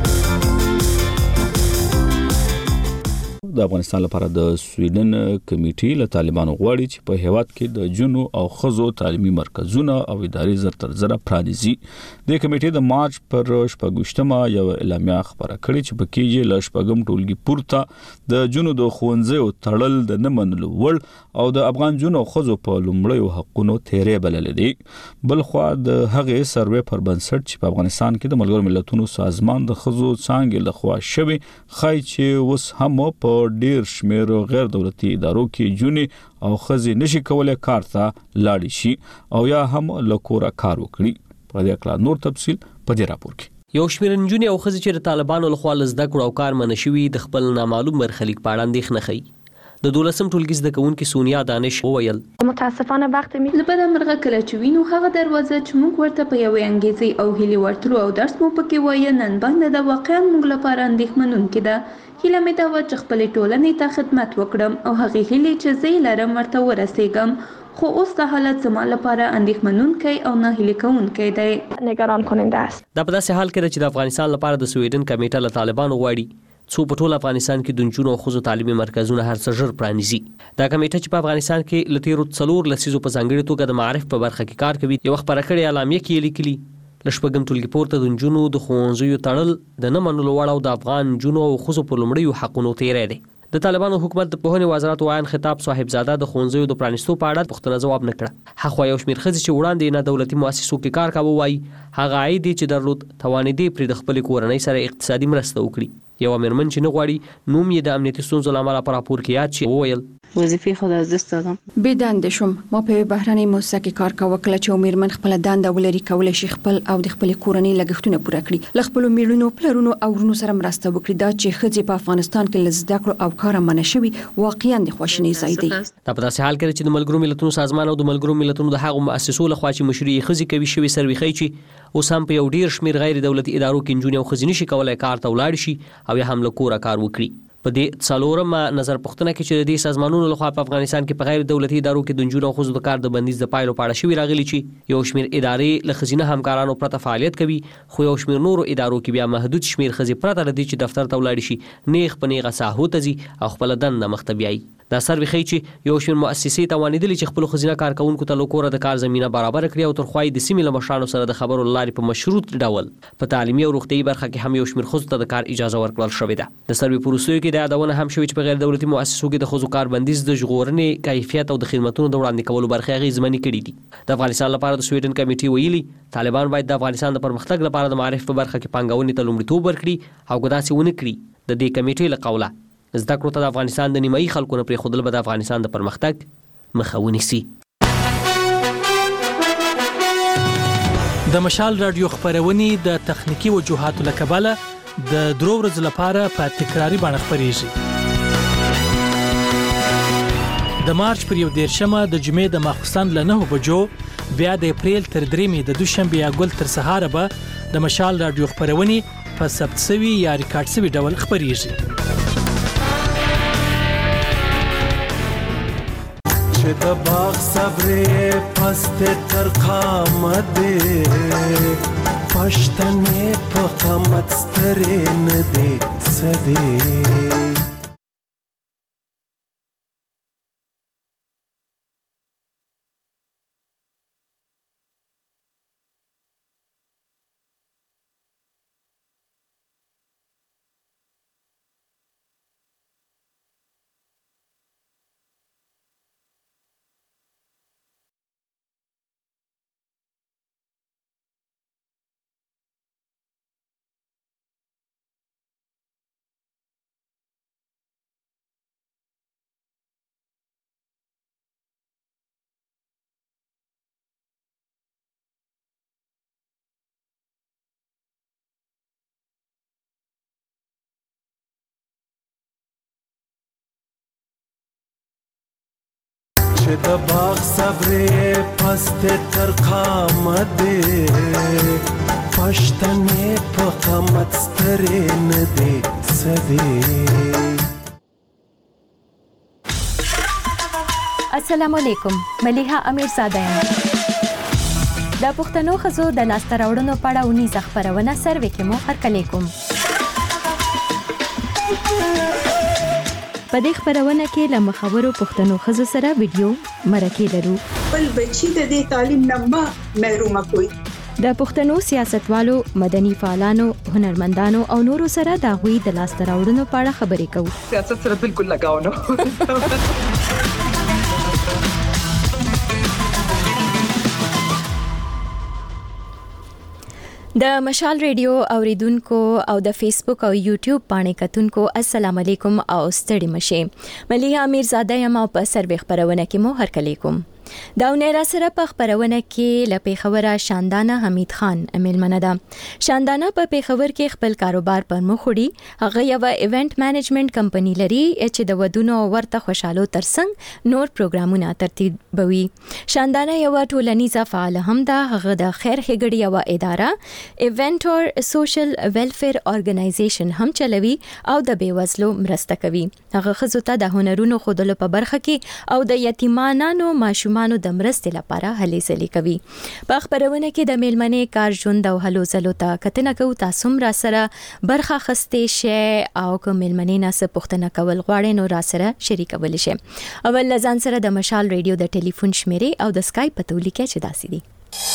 د افغانستان لپاره د سویډن کمیټې له طالبانو غواړي چې په هیواد کې د جنو او خزو تعلیمي مرکزونه او ادارې زر تر زر پرانیزي. د کمیټې د مارچ پر شپږشتمه یو اعلامیه خبره کړې چې په کې یې ل شپږم ټولګي پورته د جنو د خوندزو تړل د نه منلو وړ او د افغان جنو او خزو په لومړیو حقونو تیرې بلل دي. بل خو د هغې سروې پر بنسټ چې په افغانستان کې د ملګرو ملتونو سازمان د خزو څانګې لخوا شوی خای چې اوس هم په ډیر شمیر غیر دولتي ادارو کې جونې او خزي نشي کولای کار ته لاړ شي او یا هم لکوره کار وکړي. په دې اړه نور تفصيل په دې راپور کې. یو شمیر نجونې او خزي چې د طالبانو لخوا لزده کړو او کار منشوي د خپل نامعلوم برخلیک په اړه اندېښنه ښيي. د دولسم ټولګي زده کوونکې سونیا دانش وویل متاسفانه وخت می لبدا مرغه کله چې وینو هغه دروازه چې موږ ورته په یوې انګیزي او هلي ورتلو او درس مو پکې وایي نن باندې د واقعا موږ لپاره اندېښمنونکې ده. هیله مې دا و چې خپلې ټولنې ته خدمت وکړم او هغې هیلې چې زه یې لرم ورته ورسیږم، خو اوس د حالت زما لپاره اندېښمنونکی او ناهیلي کوونکی دی. نگران کننده است. دا په داسې حال کې ده چې د افغانستان لپاره د سویډن کمیټه له طالبانو غواړي څو په ټول افغانستان کې د نجونو او ښځو تعلیمي مرکزونه هر څه ژر پرانیزي. دا کمیټه چې په افغانستان کې له تیرو څلور لسیزو په ځانګړې توګه د معارف په برخه کې کار کوي یوه خپره کړې اعلامیه کې یې لیکلي له شپږم ټولګي پورته د نجونو د ښوونځیو تړل د نه منلو وړ او د افغان نجونو او ښځو په لومړیو حقونو تیری دی. د طالبانو حکومت د پوهنې وزارت وایان خطاب صاحبزاده د ښوونځیو د پرانیستو په اړه پوښتنه ځواب نه کړه. هغه یو شمېر ښځې چې وړاندې نه دولتي مؤسسو کې کار کاوه وایي هغه عاید چې درلود توانېدې پرې د خپلې کورنۍ سره اقتصادي مرسته وکړي. یو مېرمن چې نه غواړي نوم یې د امنیتي ستونزو له امله په راپور کې یاد شي وویل وظیفې خود از دست دادم. بې دندې شوم. ما په بهرنۍ مؤسسه کې کار کاوه. کله چې مېرمن خپل دنده ولري کولی شي خپل او د خپل کورنۍ لګښتونه پوره کړي، له خپل میړونو پلرونو او ورونو سره مرسته وکړي. دا چې ښځې په افغانستان کې لزده کړو او کار منع شوي واقعا د خواشینۍ ځای دی. دا په داسې حال کې چې د ملګرو ملتونو سازمان او د ملګرو ملتونو د هغو مؤسسو لخوا چې مشري ښځې کوي شوي سروې ښیي چې اوس هم په یو ډیر شمېر غیر دولتي ادارو کې نجونې او ښځې نشي کولی کار ته ولاړ شي او یا هم له کوره کار وکړي. په دې څلورمه نظر پوښتنه کې چې د دې سازمانونو لخوا په افغانستان کې په غیر دولتي ادارو کې د نجونو او ښځو د کار د بندیز د پایلو په اړه شوي راغلي چې یو شمېر ادارې له ښځینه همکارانو پرته فعالیت کوي، خو یو شمېر نورو ادارو کې بیا محدود شمېر ښځې پرته له دې چې دفتر ته ولاړ شي نیغ په نیغه ساحو ته ځي او خپله دنده مخ ته بیایي. دا سروې ښیي چې یو شمېر مؤسسې توانېدلې چې خپلو ښځینه کارکوونکو ته له کوره د کار زمینه برابره کړي او تر خوا یې د سیمې له مشرانو سره د خبرو له لارې په مشروط ډول په تعلیمي او روغتیایي برخه کې هم یو شمېر ښځو ته د کار اجازه ورکړل شوې ده. د سروې په وروستیو کې دا یادونه هم شوې چې په غیر دولتي مؤسسو کې د ښځو کار بندیز د ژغورنې کیفیت او د خدمتونو د وړاندې کولو برخې اغېزمنې کړي دي. د افغانستان لپاره د سویډن کمیټې ویلي طالبان باید د افغانستان د پرمختګ لپاره د معارف په برخه کې پانګونې ته لومړیتوب ورکړي او که داسې ونه کړي د دې کمیټې له قوله زده کړو ته د افغانستان د نیمایي خلکو نه پرېښودل به د افغانستان د پرمختګ مخه ونیسي. د مشال رادیو خپرونې د تخنیکي وجوهاتو له کبله د درو ورځو لپاره په تکراري بڼه خپرېږي. د مارچ پر یو دېرشمه د جمعې د ماخوستن له نهو بجو بیا د اپریل تر درېیمې د دوشنبې یا ګل تر سهاره به د مشال رادیو خپرونې په ثبت سوي یا ریکارډ سوي ډول خپرېږي. چې د باغ صبرې پست تر قامت پښتنې په قامت سترې نه دي سدي چې د باغ صبرې پست تر قامدې پښتنې په قامت سترې نه دې سدې. السلام علیکم، ملیحه امیرزاده یم. د پښتنو ښځو د لاسته راوړنو په اړه اونیزه خپرونه سروې کې مو هرکلی کوم. په دې خپرونه کې له مخورو پښتنو ښځو سره ویډیو مرکې لرو. بل بچی د دې تعلیم نه ما محروم کوي. د پښتنو سیاستوالو، مدني فعالانو، هنرمندانو او نورو سره د هغوی د لاسته راوړنو په اړه خبرې کوو. سیاست سره بالکل لګاو نه. د مشال ریډیو اوریدونکو او د فیسبوک او یوټیوب باندې کتونکو السلام علیکم او ستړي مشه. ملیحه امیرزاده یم او په سروې خبرونه کې مو هرکلی کوم. دا ونې را سره په خبرونه کې له پیښوره شاندانه حمید خان میلمنه ده. شاندانه په پیښور کې خپل کاروبار پر مخ وړي. هغه یو ایونت مینجمنت کمپنی لري چې د ودونو ورته خوشاله ترڅنګ نور پروګرامونه ترتیبوي. شاندانه یو ټولنیزه فعال هم ده. هغه د خیر ښېګړې یو اداره ایونت اور سوشل ویلفیر ارګنایزیشن هم چلوي او د بیوزلو مرسته کوي. هغه ښځو ته د هنرونو ښودلو په برخه کې او د یتیمانو ماشومانو د مرستې لپاره هلې ځلې کوي. په خبرونه کې د میلمنې کار ژوند او هلو ځلو ته کتنه کوو. تاسو هم را سره برخه اخیستی شئ او که میلمنې نه څه پوښتنه کول غواړئ نو را سره شریکولی شئ. اول له ځان سره د مشال ریډیو د ټلیفون شمیرې او د سکایپ پته ولیکئ چې داسې دي.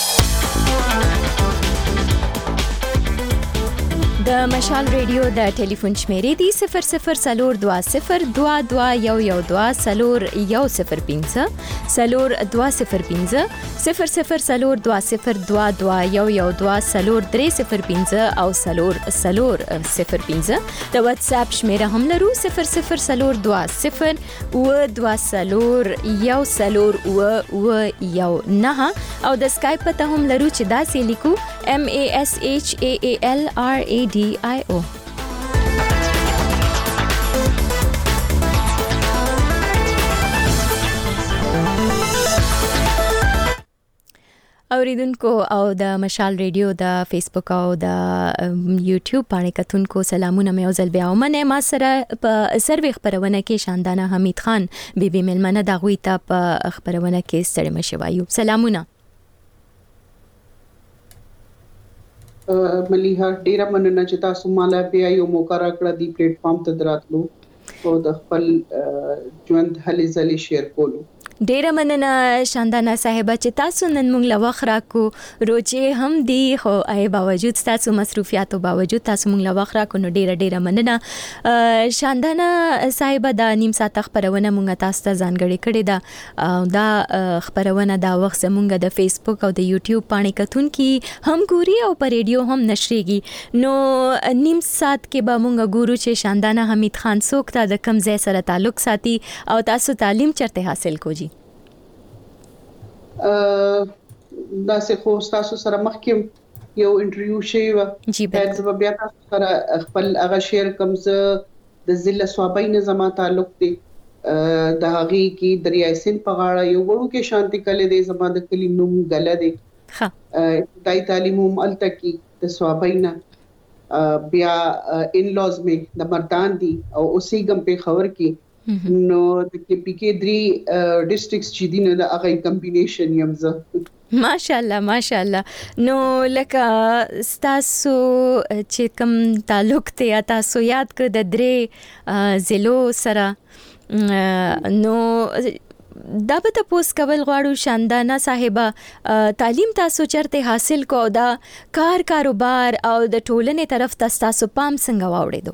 د مشال ریډیو د ټلیفون شمیرې دی صفر صفر سلور دوا صفر دوا دوا یو یو دوا سلور یو صفر پینځه سلور دوا صفر پینځه صفر صفر سلور دوا صفر دوا دوا یو یو دوا سلور درې صفر پینځه او سلور سلور صفر پینځه. د واتس اپ شمیره هم لرو صفر صفر سلور دوا صفر و دوا سلور یو سلور و و یو نه او د سکایپ پته هم لرو چې داسې لیکو M A S H A A L R A D I O. اوریدونکو او د مشال ریډیو د فیسبوک او د یوټیوب باندې کتونکو سلامونه مې اوزل بیا ومنه. ما سره په سروې خبرونه کې شاندانه حمید خان بیبي میلمنه د غوي ته په خبرونه کې ستړي مشه وایو. سلامونه. ملیحه ډیره مننه چې تاسو مالا بیا یو موقع راکړه دی پلیټ فارم ته دراتلو او د خپل ژوند هلې ځلې شیر کولو. ډیره مننه شاندانه صاحبه چې تاسو نن موږ له وخت راکو. روزې هم دی خو ای باوجود تاسو مصروفیاتو باوجود تاسو موږ له وخت راکو نو ډیره ډیره مننه. شاندانه صاحبه د نیم ساعت خبرونه موږ تاسو ته ځانګړې کړې ده. دا خبرونه دا وخت زموږ د فیسبوک او د یوټیوب باندې کتونکي هم ګوري او په ریډیو هم نشریږي. نو نیم ساعت کې به موږ ګورو چې شاندانه حمید خان څوک ته د کوم ځای سره تعلق ساتي او تاسو تعلیم چرته حاصل کوجی. دا سه خو تاسو سره مخکې یو انټرویو شوی و چې بیا تاسو سره خپل هغه شیر کوم ز د ضلع صوابۍ نه زما تعلق دی. د هغه کې دریای سین په غاړه یو وړو کې شانتي کله د زما د کلی نوم غله دی. ها دای تعلیم هم الته کې د صوابۍ نه بیا ان لوز می د مردان دی او اوسې ګم په خبر کې نو د کې پی کې درې ډیسټریکټس چې دي نو د هغه کمبینیشن یمزه. ماشاءالله ماشاءالله. نو لکه تاسو چې کوم تعلق ته تاسو یاد کړ د درې ضلعو سره نو دا به تاسو کول غواړو شاندانه صاحبہ تعلیم تاسو چرته حاصل کو دا کار کاروبار او د ټولنې طرف تاسو پام څنګه واوړېدو؟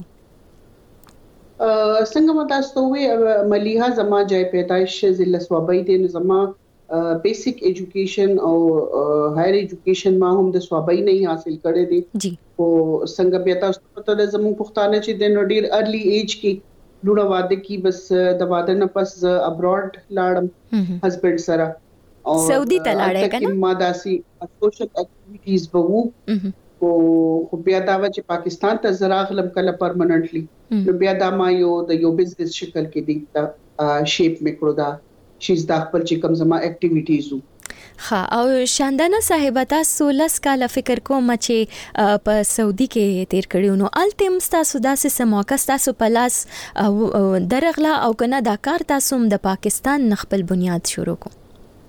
څنګه ما تاسو وی ملیحه زما ځای پیدایش ضلع صوابۍ دی. نو زما بیسیک ایجوکیشن او هایر ایجوکیشن ما هم د صوابۍ نه حاصل کړی دی. جی او څنګه بیا تاسو ته د زمو پښتانه چې د نډیر ارلی ایج کې لوړه واده کی بس د واده نه پس ابراډ لاړم هسبند سره او سعودي ته لاړې کنه ما داسي سوشل اکټیویټیز وو او خو بیا دا چې پاکستان ته زراغلم کله پرمننټلی نو بیا دا ما یو د یو بزنس شکل کې دی تا شیپ میکړو دا شیز د خپل چې کوم زما اکټیویټیز ها او شاندانه صاحب تاسو لس کاله فکر کوم چې په سعودي کې تیر کړیو نو التم تاسو داسې سموکه تاسو په لاس درغلا او کنه دا کار تاسو د پاکستان خپل بنیاد شروع کو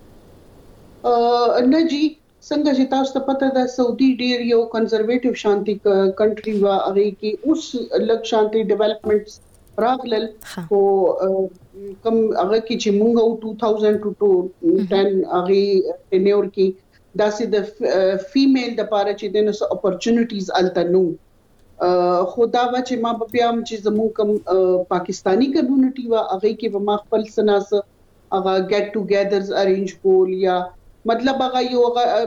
نه جی څنګه چې تاسو ته پته ده سعودي ډیر یو کنزرویټیو شانتي کنټري وا هغه کې اوس لږ شانتي ډیولپمنټس راغلل او کوم هغه کې چې مونږ او two thousand to ten هغه ټینیور کې داسې د فیمیل د پاره چې د نس اپورچونټیز التنو خدا وا چې ما په پیام چې زموږ کوم پاکستانی کمیونټي وا هغه کې به ما خپل سناس هغه ګیټ ټوګیدرز ارینج کول یا مطلب هغه یو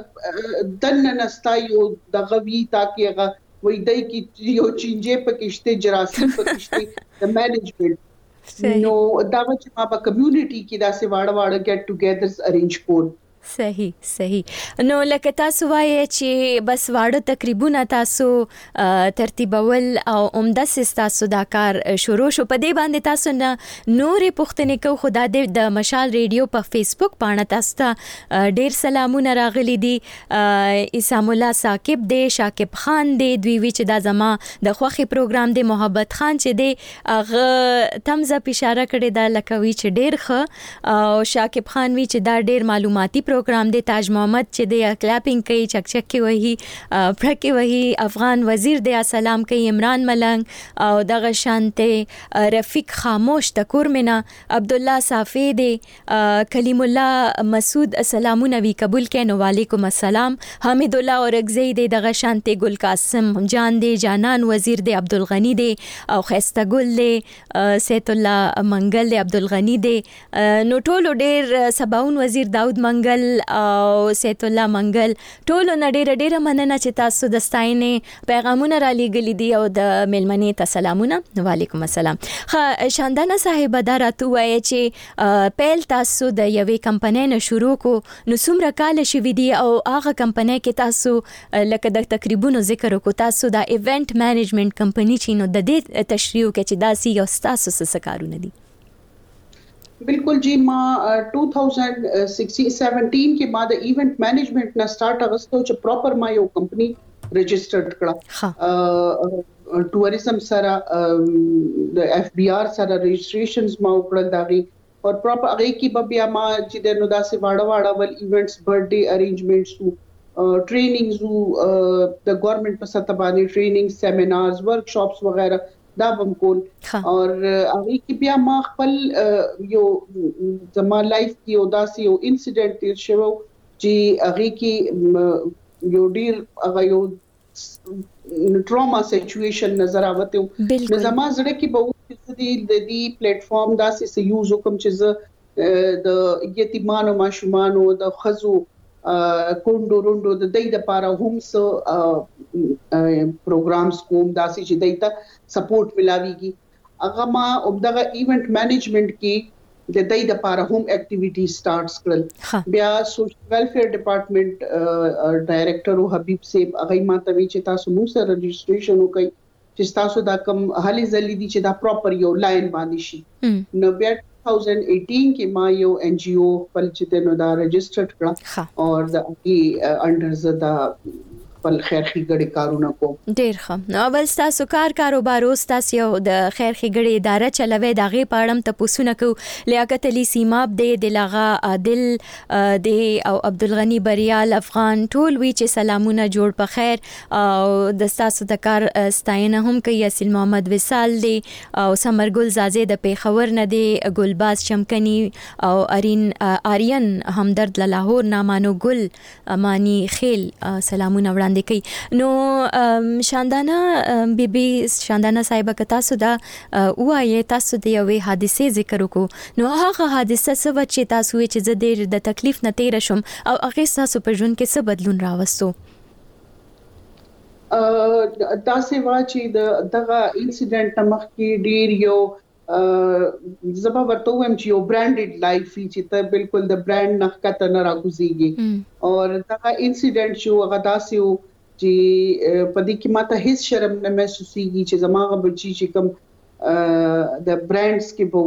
دن نستا یو د غوي تاکي هغه وې دای کی یو چینجه پکشته جراثیم پکشته د مینجمنت نو دا چې ما په کمیونټي کې دا سه واړه واړه ګیټ ټوګیدرز ارینج کول صحیح صحیح نو لکه تاسو وایي چې بس واړه تقریبا تاسو ترتیبول او عمده تاسو دا کار شروع شو په دې باندې تاسو نه نورې پوښتنې کو خدا دې د مشال ریډیو په فیسبوک باندې تاسو ته ډېر سلامونه راغلي دي اسام الله ثاقب دی شاکب خان دی دوی وی چې دا زما د خوخي پروګرام دی محبت خان چې دی هغه تمزه اشاره کړې دا لکه وی چې ډېر ښه او شاکب خان وی چې دا ډېر معلوماتي پروګرام دی تاج محمد چې دی کلاپینګ کوي چک چک کې وਹੀ پرکه وਹੀ افغان وزیر دی سلام کوي عمران ملنګ او دغه شانته رفیق خاموش تکور مینا عبد الله صافی دی کلیم الله مسعود سلامونه وی قبول کینو وعلیکم السلام حمید الله اورغزی دی دغه شانته ګل قاسم جان دی جانان وزیر دی عبد الغنی دی او خسته ګل دی سید الله منګل دی عبد الغنی دی نو ټولو ډیر سباون وزیر داود منګل او سید الله منګل ټولو نډیر ډیر مننه چې تاسو د ستاینې پیغامونه را لېږلي دي او د ملمنې ته سلامونه وعلیکم السلام خا شاندانه صاحب دا راته وایي چې پیل تاسو د یوې کمپنۍ نه شروع کو نو څومره کال شوي دي او هغه کمپنۍ کې تاسو لکه د تقریبونو ذکر وکړو تاسو د ایونت مینجمنت کمپنۍ چې نو د دې تشریح وکړي چې دا سی یو تاسو څه کارونه دي बिल्कुल जी मां twenty sixteen seventeen के बाद event management ना start अगस्तो च proper मा यो कंपनी रजिस्टर्ड कड़ा टूरिज्म सारा द एफबीआर सारा रजिस्ट्रेशंस मा उकड़ल दागी और प्रॉपर अगे की बबिया मा जिदे नो दा से वाड़ा वाड़ा वल इवेंट्स बर्थडे अरेंजमेंट्स ट्रेनिंग्स द गवर्नमेंट पर सतबानी ट्रेनिंग सेमिनार्स वर्कशॉप्स वगैरह دا بم کول اور هغه کې بیا ما خپل یو زما لایف کې او داسې یو انسیډنټ تیر شو چې هغه کې یو ډیر هغه یو ټراما سچويشن نظر راوته نو زما زړه کې به د دې پلیټ فارم داسې یوز وکم چې د یتیمانو ماشومانو د خزو کوندو روندو د دې د پاره هم سو پروګرامز کوم داسې چې دایته سپورټ ملاويږي هغه ما عمدغه ایونت مینجمنت کې د دې د پاره هم اکټیویټي سٹارټس کړل بیا سوشل ویلفیر ډپارټمنٹ ډایریکټر حبیب صاحب هغه ما ته وی چې تاسو مو سره رجسټریشن وکړئ چې تاسو دا کوم حالي زلي دي چې دا پراپر یو لاین باندې شي نو بیا twenty eighteen کې ما یو ان جی او خپل چې نو دا رجسټرډ کړه او د کی انډر زدا خپل خیر ښېګړې کارونه کوم ډېر ښه نو اول تاسو کار کاروبار او تاسو یو د خیر ښېګړې اداره چلوي دا غي پاړم ته پوښتنه کو لیاقت علي سیماب دی د لغا عادل دی او عبد الغنی بریال افغان ټول وی چې سلامونه جوړ په خیر او د تاسو د کار ستاینه هم کوي اصل محمد وصال دی او سمرګل زازه د پیښور نه دی ګلباز چمکنی او ارین آریان همدرد لاهور نامانو ګل امانی خیل سلامونه وړاندې کوي نو شاندانه بیبي شاندانه صاحب که تاسو دا وایي تاسو د یوې حادثې ذکر وکړو نو هغه حادثه څه و چې تاسو یې چې زه ډېر د تکلیف نه تیر شم او هغه تاسو په ژوند کې څه بدلون راوستو دا څه وا چې د دغه انسیډنټ مخ کې ډېر یو زبا ورته ویم چې یو برانډډ لایف چې ته بالکل د برانډ نه کته نه راګوزيږي او دا انسیډنټ شو هغه داسې و چې په دې کې ماته هیڅ شرم نه محسوسيږي چې زماغه بچي چې کوم د برانډز کې وو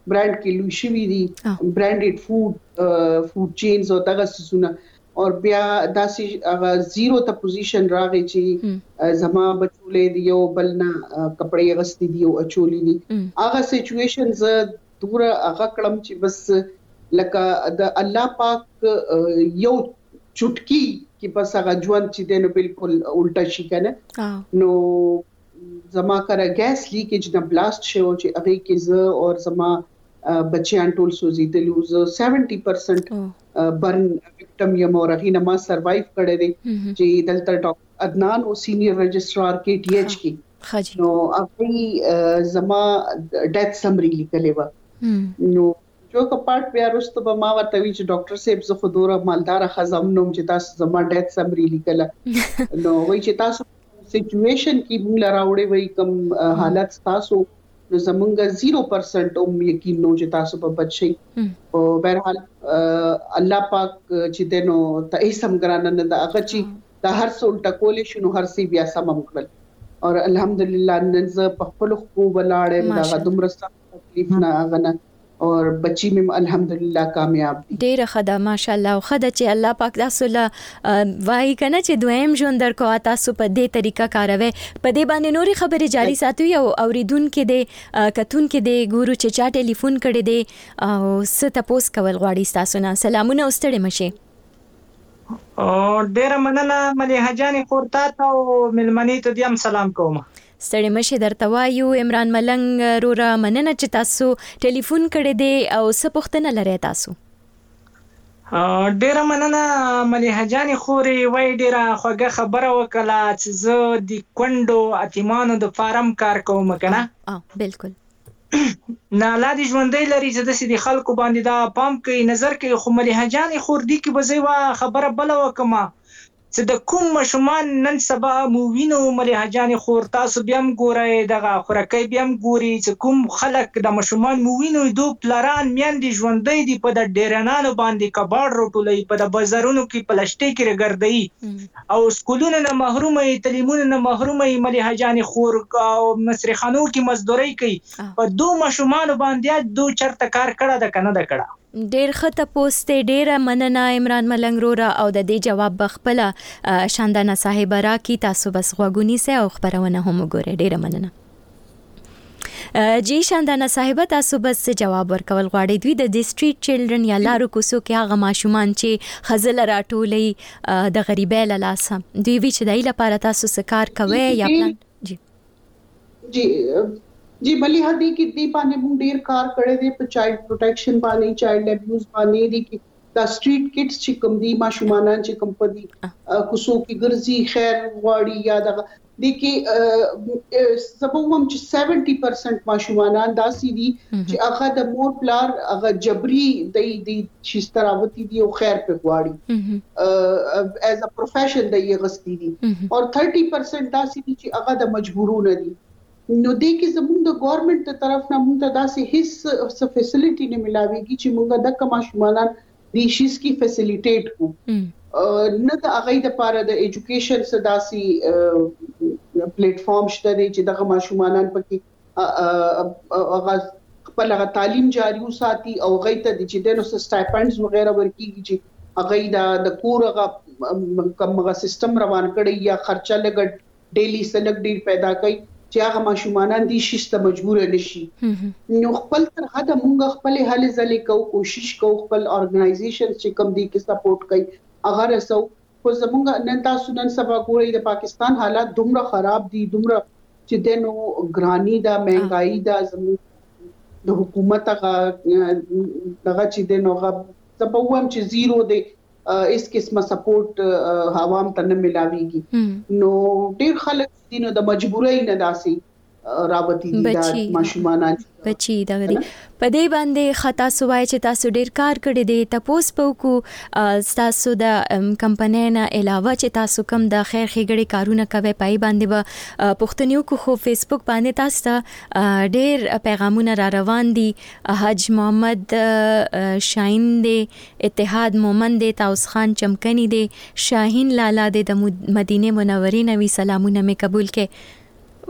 برانډ کې لوي شوی دي برانډډ فود فود چینز او دغه سونه او بیا داسې هغه زیرو ته پوزیشن راغی چې زما بچولې دی یو بلنا کپڑے غستی دی او اچولې دي هغه سچويشنز دوره هغه کلم چې بس لکه د الله پاک یو چټکی کې بس هغه ژوند چې دنه بالکل الټا شي کنه نو زما کرا ګیس لیکیج نه بلاست شو چې هغه کې ز او زما بچیان ټول سوزیدلو ز سیونټي پرسنٹ برن وکټم یم او هغه نه ما سروایو کړی دی چې دلته ډاکټر عدنان او سینیئر رجسٹرار کې ټي ایچ کې نو هغه زما ډیث سمری لیکلې و نو جو کپارت بیا رسته به ما ورته وی چې ډاکټر صاحب زه خو دوره مالدار خزم نوم چې تاسو زما ډیث سمری لیکله نو وای چې تاسو سچويشن کې موږ لراوړې وای کوم حالت تاسو نو زمونږ زیرو پرسنٹ هم یقین نو چې تاسو په بچي او بهرحال الله پاک چې دنو ته یې سم ګرانه نه دا هغه چې د هر څول ټکولې شنو هر سی بیا سم کړل او الحمدلله نن زه په خپل خو بلاړم دا دومره تکلیف نه غنه اور بچی مې الحمدلله کامیاب دي ډیره خدا ماشاءالله او خدا چې الله پاک تاسو له وای کنه چې دویم ژوند در کو تاسو په دې طریقه کاروي په دې باندې نوري خبره جاری ساتوي او اوریدونکو دې کتون کې دې ګورو چې چا ټلیفون کړي دې او ست تاسو کول غواړي تاسو نه سلامونه واستړي مشه او ډیره مننه مليحه جان خورتا ته ملمنی ته دیم سلام کوم ستړي مشه درته وایو عمران ملنګ رورا مننه چې تاسو ټلیفون کړی دی او څه پوښتنه لرئ تاسو ډیره مننه مليحه جان خوري وای ډیره خوږه خبره وکړه چې زه د کندو اتیمانو د فارم کار کوم کنه اه بالکل نه لا دي ژوندۍ لري چې د سې خلکو باندې دا پام کوي نظر کوي خو مليحه جان خور دی کې بزې خبره بل وکما چې د کوم مشمان نن سبا مووینو مليحه جان خور تاسو بیا هم ګورئ دغه خورکۍ بیا هم ګوري چې کوم خلک د مشمان مووینو دو پلاران میاندې ژوندۍ دي په د ډیرانانو باندې کباړ روټولې په د بازارونو کې پلاشټې کې رګردي او سکولونو نه محرومه تعلیمونو نه محرومه مليحه جان خور او مسرخانو کې مزدوري کوي په دو مشمان باندې دو چرته کار کړه د کنه د کړه ډیر خطه پوسټ ډیر مننه عمران ملنګ رورا او د دې جواب بخپله شاندانه صاحب را کی تاسو بس غوګونی سه او خبرونه هم ګوره ډیر مننه جی شاندانه صاحب تاسو بس جواب ورکول غواړئ دوی د ډیسټریټ چیلډرن یا لارو کوسو کې هغه ماشومان چې خزل راټولې د غریبۍ له لاسه دوی وی چې دای لپاره تاسو سکار کوي یا پلان جی جی جی مليحه دي کې دی باندې موږ ډیر کار کړی دی په چایلډ پروټیکشن باندې چایلډ ابیوز باندې دي کې دا سټریټ کډز چې کوم دي ماشومان چې کوم په دي کوسو کې ګرځي خیر غواړي یا د دي کې سبوم چې سیونټي پرسنٹ ماشومان داسي دي چې هغه د مور پلار هغه جبري د دې چې ستراوتی دي او خیر په غواړي ایز ا پروفیشن د یې غستی دي او thirty percent داسي دي چې هغه د مجبورونه دي نو دې کې زموږ د ګورنمنت تر طرف نه موږ ته داسې هیڅ څه فیسیلیټي نه ملاويږي چې موږ د کوم ماشومان د شیز کی فیسیلیټیټ کو نه د هغه د لپاره د ایجوکیشن سداسي پلیټ فارم شته چې دغه ماشومان پکې هغه خپل تعلیم جاری وساتي او غي ته د چیدنو سټایپندز وغیرہ ورکیږي چې هغه د کور هغه کومه سیستم روان کړي یا خرچه لګ ډیلی سلګ ډیر پیدا کوي چې هغه ماشومان دي شیسته مجبور نشي نو خپل تر حد مونږ خپل حل زلي کو کوشش کو خپل ارګنایزیشن چې کوم دي کې سپورټ کوي اگر اسو خو زمونږ نن تاسو نن سبا ګورئ د پاکستان حالات دومره خراب دي دومره چې دنو ګرانی دا مهنګای دا زموږ د حکومت هغه دغه چې دنو هغه سبوم چې زیرو دی اس قسمه سپورټ عوام ته نه ملاويږي نو ډیر خلک دینو د مجبورۍ نه داسي راوتی دي د ماشومان بچي دا غري په دې باندې خطا سوای چې تاسو ډیر کار کړی دی تاسو په کو تاسو د کمپنۍ نه علاوه چې تاسو کوم د خیر ښېګړې کارونه کوي پای باندې به پښتنیو کو خو فیسبوک باندې تاسو ډیر پیغامونه را روان دي حج محمد شاهین دی اتحاد مومن دی تاوس خان چمکنی دی شاهین لالا دی د مدینه منورې نوي سلامونه مې قبول کړي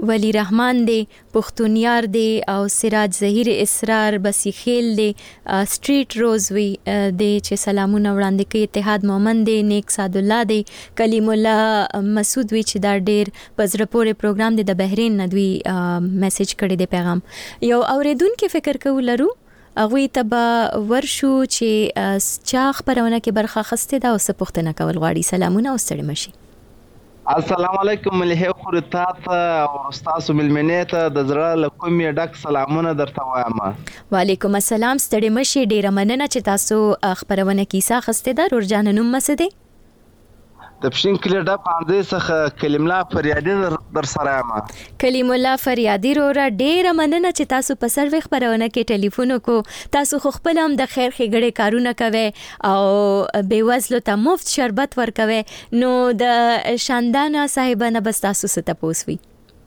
ولی رحمان دی، پښتونیار دی او سراج ظهیر اسرار بسی خیل دی، سټریټ روز وی دی چې سلامونه وړاندې کوي، اتحاد مومن دی، نیک سعد الله دی، کلیم الله مسعود وی چې دا ډیر پزره پورې پروګرام دی، د بحرین نه دوی میسج کړی دی پیغام. یو اوریدونکو فکر کوو لرو اغوی تبا ورشو چې چا خبرونه کې برخه خسته دا او څه پوښتنه کول غواړي. سلامونه او ستړي مشي. السلام علیکم مليحه خورتا ته او تاسو ملمنې ته د زړه له کومې ډک سلامونه درته وایم. وعلیکم السلام، ستړي مشي، ډیره مننه چې تاسو خبرونه کیسه خسته ده. رورجان نوم مسده د پښین کلی د پاندې څخه کلیم الله فریادي در سره یم. کلیم الله فریادي رورا ډیره مننه چې تاسو په سروي خبرونه کې ټلیفون وکړو. تاسو خو خپل هم د خیر ښېګړې کارونه کوي او بې وزلو ته مفت شربت ورکوي، نو د شاندانه صاحبانه بس تاسو څه تپوس وي؟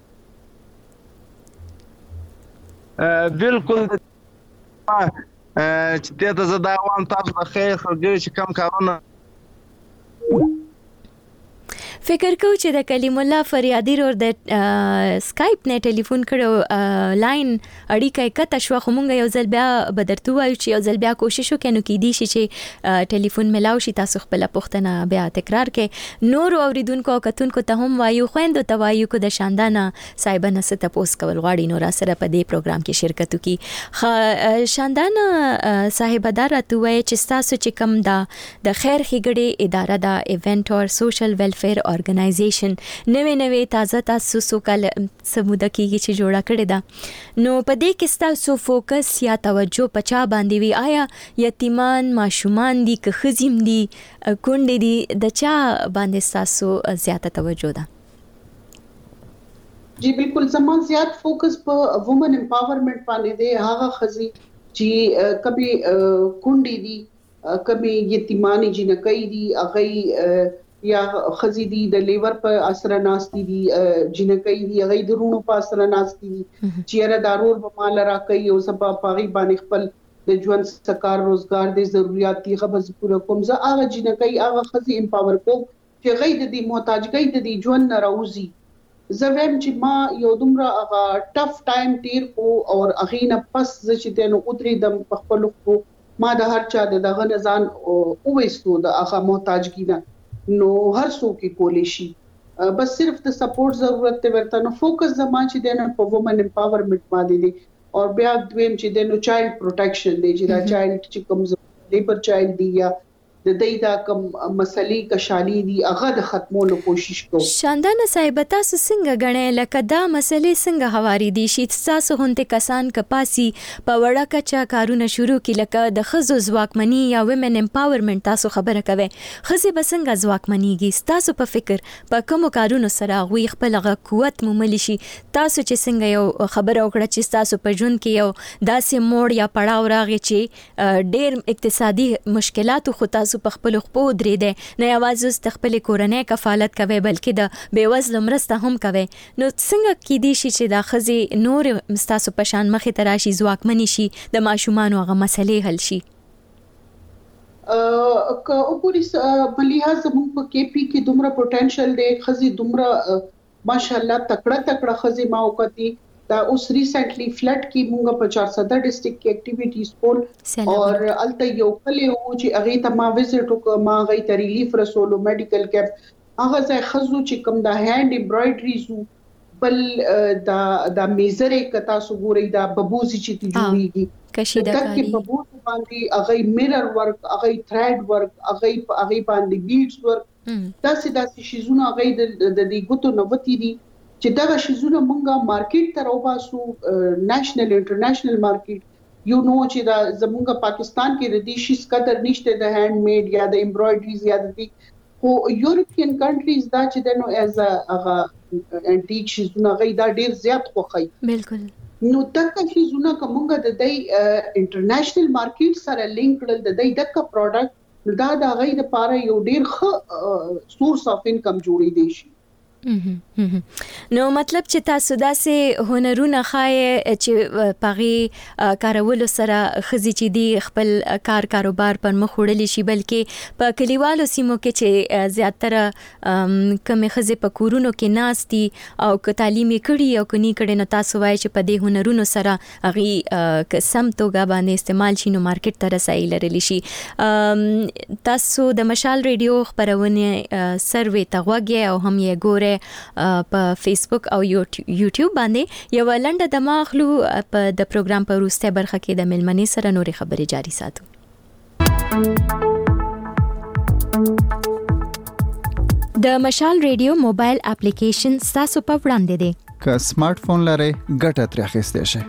بالکل چې دې ته زه دا وایم تاسو د خیر ښېګړې چې کم کارونه فکر کو چې د کلیم الله فریادي رور د سکایپ نه ټلیفون کړو، لاین اړیکه کته شو، خو مونږ یو ځل بیا بدرته وایو چې یو ځل بیا کوشش وکړو کې دی شي چې ټلیفون ملاو شي، تاسو خپل پوښتنه بیا تکرار کړئ. نور اوریدونکو او کتونکو ته هم وایو، خويندو ته وایو کو د شاندانه صاحبانه ست پوس کول غواړي نو را سره په دې پروګرام کې شرکت وکړي. شاندانه صاحبدار ته وایي چې تاسو چې کم دا د خیر ښېګړې اداره دا ایونت او سوشل ویلفیر ارګنایزیشن نوې نوې تازه تاسو سو کال سموده کیږي چې جوړه کړې ده، نو په دې کې تاسو فوکس یا توجه پچا باندې وی؟ آیا یتیمان ماشومان دي که خزیم دي کونډې دي، د چا باندې تاسو زیاته توجه ده؟ جی بالکل، زمون زیات فوکس په وومن امپاورمنٹ باندې دی. هغه خزي چې کبي کونډې دي، کبي یتیمانی جنکۍ دي، هغه یا خزي دي د لیور په اثر ناشتي دي، جنکۍ دي هغه د رونو په اثر ناشتي دي، چیرې دارور په مال راکې او سبا پاغي باندې خپل د ژوند سکار روزګار د ضرورت دي خبر پوره کوم. زه هغه جنکۍ هغه خزي امپاور کوم چې غي د دې محتاجګۍ د دې ژوند نه راوځي. زه ویم چې ما یو دومره هغه ټف ټایم تیر کو او هغه نه پس چې دنه اتري د خپل خو ما د هر چا دغه نزان او وېستو د هغه محتاجګۍ نه نو هر څوک کولی شي، بس صرف د سپورټ ضرورت ته ورته. نو فوکس زما چې د په وومن امپاورمنٹ باندې دی او بیا دویم چې د نو چایلډ پروټیکشن دی چې دا چایلډ چې کوم لیبر چایلډ دی یا د دې دا کوم مسلې کشالي دي هغه د ختمولو کوشش کوو. شاندانه صاحب تاسو څنګه غنئ لکه دا مسلې څنګه هواري دي چې تاسو هونته کسان کپاسي په وړه کچا کارونه شروع کی لکه د خزو ځواکمني یا ویمن امپاورمنٹ تاسو خبره کوي، خزي به څنګه ځواکمنيږي؟ تاسو په فکر په کوم کارونو سره غوي خپل غ قوت مومل شي؟ تاسو چې څنګه یو خبره وکړه چې تاسو په ژوند کې یو داسې موړ یا پړاو راغی چې ډېر اقتصادي مشکلات خو تاسو په خپل خپو درې ده نه یوازې د خپل کورنۍ کفالت کوي بلکې د بیوزلو مرسته هم کوي، نو څنګه کې دي شي چې دا خزي نور مستاسو پشان مخې تراشي ځواکمني شي د ماشومان هغه مسلې حل شي؟ ا که وګورئ په لحاظ زموږ په کې پی کې دومره پوتنشل دی، خزي دومره ماشاءالله تکړه تکړه خزي ما وکړي. دا اوس ریسنټلی فلټ کې موږ په چار سده ډسټریکټ کې اکټیویټیز کول او الته یو کلی و چې هغه ته ما وزټ وکړ، ما هغه ته ریلیف رسولو میډیکل کیمپ هغه ځای خزو چې کوم دا هاند امبرايډري زو بل دا دا میزر کتا سو ګوري دا ببوزي چې تی جوړيږي کشیده کاری تک ببوز باندې هغه میرر ورک، هغه تھریډ ورک، هغه هغه باندې بیډز ورک، دا سدا شیزونه هغه د دې ګوتو نوتی دي چې دا شیزونه مونږه مارکیټ ته راوباسو، نېشنل انټرنیشنل مارکیټ یو نو چې دا زمونږه پاکستان کې د دې شیز قدر نشته د هاند میډ یا د امبرايډریز یا د دې خو یورپین کنټریز دا چې د نو ایز هغه انټیک شیزونه غي دا ډیر زیات خوخی. بالکل نو دغه شیزونه کومه د دې انټرنیشنل مارکیټ سره لینک کړل د دې دغه پروډکټ دا د غي د پاره یو ډیر ښه سورس اف انکم جوړې دي شي. نو مطلب چې تاسو داسې هنرونه خای چې پغي کارولو سره خزي چې دی خپل کار کاروبار پر مخ وړل شي بلکې په کلیوالو سیمو کې چې زیاتره کم خزي په کورونو کې ناشتي او ک تعلیم کړي او کني کړي نو تاسو وایي چې په دې هنرونو سره اغي قسم توګه باندې استعمال شي نو مارکیټ ته رسایي لري شي. تاسو د مشال ریډیو خبرونه سروي تغوږی او هم یې ګوره په فیسبوک او یوټیوب باندې یو لنډه د ماخلو په د پروګرام په وروسته برخه کې د ملمنې سره نورې خبرې جاری ساتو. د مشال ریډیو موبایل اپلیکیشن تاسو په وړاندې دی. که سمارټ فون لرئ ګټه ترې اخیستی شئ.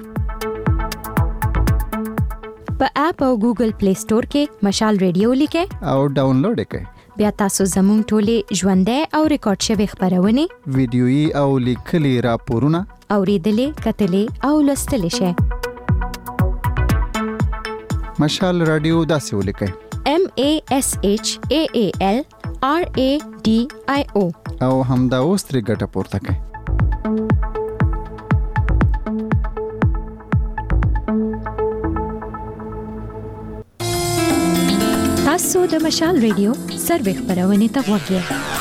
په اپ او ګوګل پلی سٹور کې مشال ریډیو لیکئ او ډاونلوډ یې کړئ. بیا تاسو زموږ ټولې ژوندۍ او ریکارډ شوی خبرونه ویډیويي او لیکلي راپورونه اوریدلې کتلې او لوستلې شئ. مشال رادیو داسې ولیکئ M A S H A A L R A D I O او همدا اوس ترې ګټه پورته کړئ. تاسو د مشال ریډیو سروي خبرونه ته وګورئ.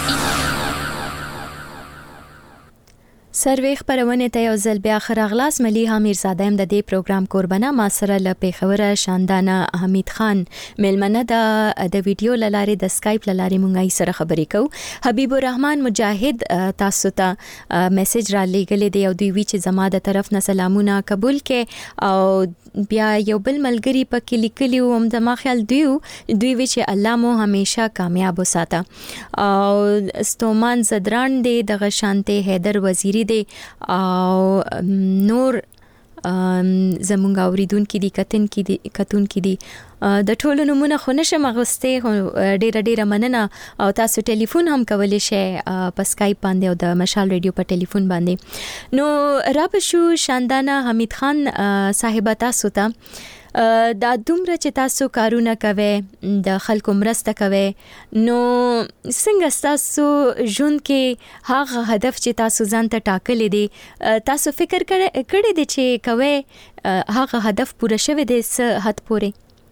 سروي خبرونه ته یو ځل بیا خراغلاس مليحه میرزاده هم د دې پروګرام قربانه ما سره له پیښوره شاندانه حمید خان ملمنه د د ویډیو لاره د سکایپ لاره مونږه سره خبرې کوو. حبیب الرحمن مجاهد تاسو ته میسج را لېګلې دی او دوی وی چې زما د طرف نه سلامونه قبول کې او بیا یو بل ملګری په کې لیکلی و هم د ما خیال دوی دوی وی چې الله مو همیشه کامیاب وساته. او استومان زدران دی د غشانته حیدر وزیری دی او نور زمونږ اوریدونکو دي کتن کې دي کتون کې دي د ټولو نمونه خو نشم غوسته ډیره ډیره مننه او تاسو ټلیفون هم کولای شئ په سکایپ باندې او د مشال ریډیو په ټلیفون باندې. نو را شو شاندانه حمید خان صاحب تاسو ته دا دومره چې تاسو کارونه کوي د خلکو مرسته کوي نو څنګه تاسو ژوند کې هغه هدف چې تاسو ځان ته ټاکلې دي تاسو فکر کړی دی چې کوي هغه هدف پوره شوی دی څه حد پورې؟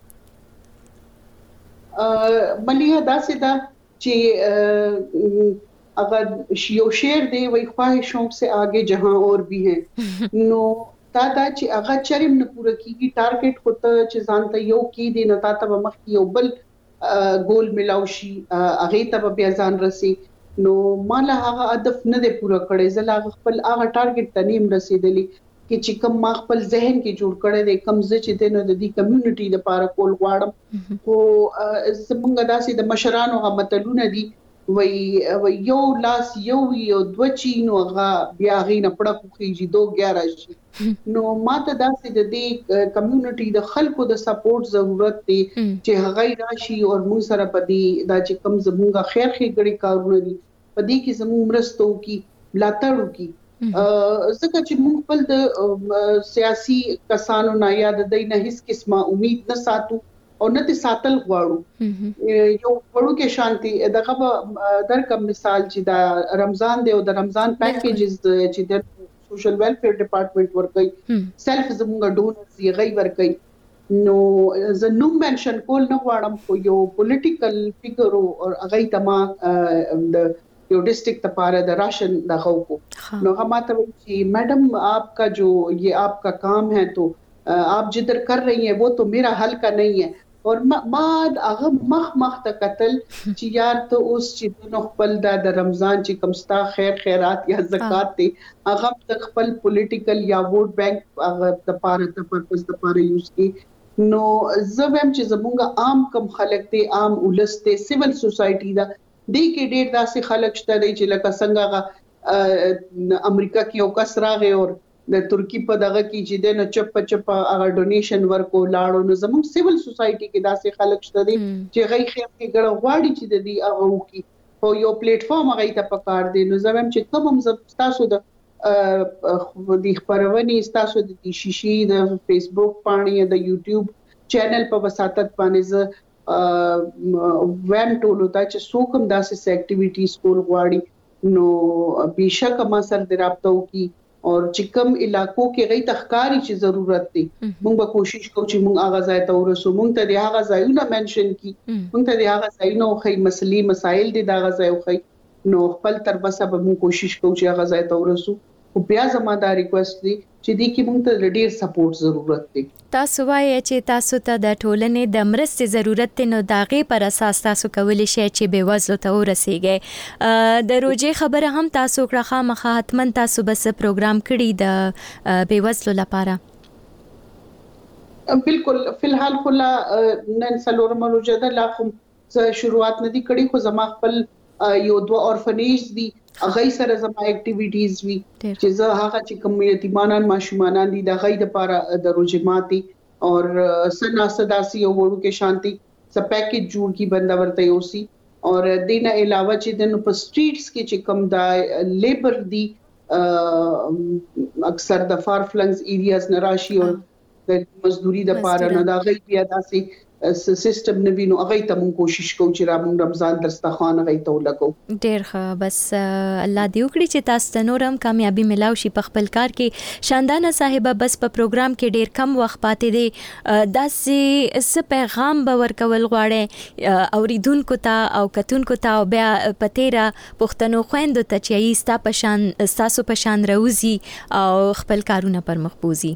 مليحه داسې دا چې اگر یو شعر دی وای خواہشوں سے آگے جہاں اور بھی ہیں نو تا دا چې هغه چریم نه پوره کیږي ټارګټ کوته چې ځان ته یو کی دی نه تا ته مخ یو بل ګول ملاو شي هغه ته بیا ځان رسي نو مال هغه هدف نه دی پوره کړی زلا خپل هغه ټارګټ ته نیم رسیدلی چې چې کوم ما خپل ذهن کې جوړ کړی دی کوم ځ چې د نو د دې کمیونټي لپاره کول غواړم او زمونږ داسې د مشرانو هغه متلونه دي وای وای یو لاس یو یو دوه چینو غا بیا غینه پړه کوخیږي دو ګیارا شي نو ماته داسې د دې کمیونټي د خلکو د سپورټ ضرورت دی چې هغه راشي او موږ سره پدې دا چې کم زمونږه خیر خېګړي کارونه دي پدې کې زموږ مرستو کی لاتړو کی ځکه چې موږ خپل د سیاسي کسانو نه یاد دای نه هیڅ قسمه امید نه ساتو او نه ته ساتل غواړو یو وړو کې شانتي دغه درکم مثال چې دا رمضان دی او د رمضان پیکیجز چې د سوشل ویلفیر ډپارټمنټ ورکوي سیلف زموږ ډونرز یې غي ورکوي نو زه نوم منشن کول نه غواړم خو یو پولیټیکل فیګر او هغه تما د یو ډسټرکټ لپاره د راشن دغه کو نو هغه ماته چې میډم آپ کا جو یہ آپ کا کام ہے تو آپ جدھر کر رہی ہیں وہ تو میرا حل کا نہیں ہے اور ما هغه مخ مخ ته قتل چې یار ته اوس چې نو خپل د رمضان چې کمستا خیر خیرات یا زکات ته هغه خپل پولیټیکل یا ووټ بانک هغه د پاره د پرپس د پاره یوز کی نو زویم چې زمونږ عام کم خلک ته عام ولس ته سیول سوسایټي دا د کې ډېر داسې خلک شته چې لکه څنګه امریکا کې یو کس راغی او د ترکی په دغه کې چې د نه چپ چپ هغه ډونیشن ورکو لاړو نو زموږ سیول سوسایټي کې داسې خلک شته دي چې غي خیر کې ګړ غواړي چې د دې هغه وکي او یو پلیټ فارم هغه ته پکار دی نو زموږ چې کوم هم تاسو د د خبرونې تاسو د شیشي د فیسبوک باندې د یوټیوب چینل په وساتت باندې ویم ټولو ته چې څوک هم داسې اکټیویټیز کول غواړي نو بشک ما سره د رابطو کی اور چې کوم علاقو کې غي تخکاری چې ضرورت دی موږ به کوشش کوو چې موږ هغه ځای ته ورسو. موږ ته د هغه ځایونه منشن کی موږ ته د هغه ځایونو خې مسلې مسائل دي دا هغه ځای خې نو خپل تر بسه به موږ کوشش کوو چې هغه ځای ته ورسو. او بیا زما دا ریکوست دی چې دې کې موږ ته ډېر سپورټ ضرورت دی. تاسو وایي چې تاسو ته د ټولنې د مرستې ضرورت دی نو داغه پر اساس تاسو کولی شئ چې به وزلو ته ورسیږئ. د روزي خبره هم تاسو کړه خامخا حتمن تاسو بس پروګرام کړی د به وزلو لپاره. بالکل فلحال خلا نن سلورم روزه ده لا کوم شروعات ندی کړی خو زما خپل یو دوه اورفنیج دي هغه سره زما اکټیویټیز وی چې زه هغه چې کوم یتیمانان ماشومان دي د غي د لپاره د روزماتي اور سنا صداسي او ورو کې شانتي س پیکیج جوړ کی بندا ورته یوسي اور دینه علاوه چې د په سټریټس کې چې کوم د لیبر دي اکثر د فار فلنگز ایریاز نراشي او د مزدوري د لپاره نه دا غي بیا داسي سیستم نوینو هغه ته مون کوشش کوو چې را مون رمضان دسترخوان هغه ته ولګو. ډیر ښه بس الله دې وکړي چې تاسو ته نورم کامیابی ملاو شي په خپل کار کې. شاندانه صاحبہ بس په پروګرام کې ډیر کم وخت پاتې دی داسې څه پیغام به ورکول غواړي اوریدونکو ته او کتونکو ته او بیا پتیرا پښتنو خويندو ته چې ایستا پشان تاسو پشان روزي او خپل کارونه پر مخبوزي.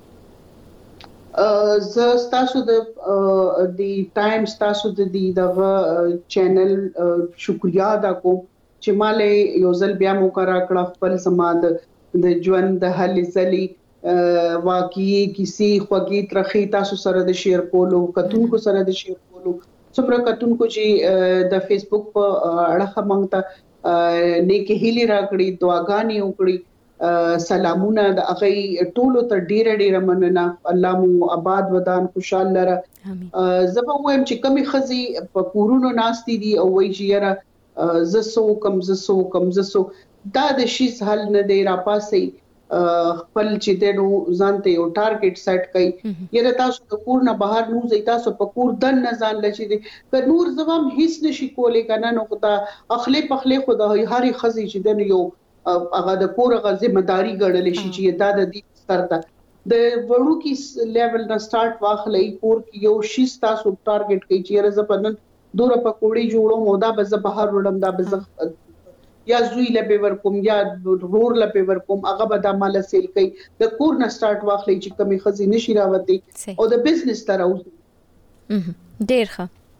ز تاسو د دی ټایمز تاسو د دی د چینل شکریا ادا کوم چې مالې یو ځل بیا مو کرا کړه خپل سماد د ژوند د حل زلي واقعي کسی خوږی ترخی تاسو سره د شیر کولو کتونکو سره د شیر کولو څومره کتونکو چې د فیسبوک په اړه مونږ ته نیک هیلي راکړي دعاګانې وکړي سلامونه د اغه ټولو ته ډیره ډیره مننه. الله مو آباد ودان خوشاله لره. زبا وایم چې کمی خزي په کورونو ناشتي دي او وای چې یاره زسو کم زسو کم زسو دا د شیز حل نه دی را پاسې خپل چې دنو ځانته یو ټارګټ سیټ کړي یره تاسو د کور نه بهر نو زی تاسو په کور دن نه ځان لچې دي که نور زوام هیڅ نشي کولای کنه نو خدا اخلي پخلي خدا هاري خزي چې دنو یو هغه د کور غ ځمېداري ګڼل شي چې دا د دې سترته د وړو کې لیول نه سٹارټ واخلې کور کې یو شي تاسو ټارګټ کوي چې رز پنن دوره پکوړی جوړو مودا بز بهر وړم دا بز یا زوی لبه ور کوم یا رور لبه ور کوم هغه به د مال سیل کوي د کور نه سٹارټ واخلې چې کمی خزي نشي راوتی او د بزنس تر اوسه ډیر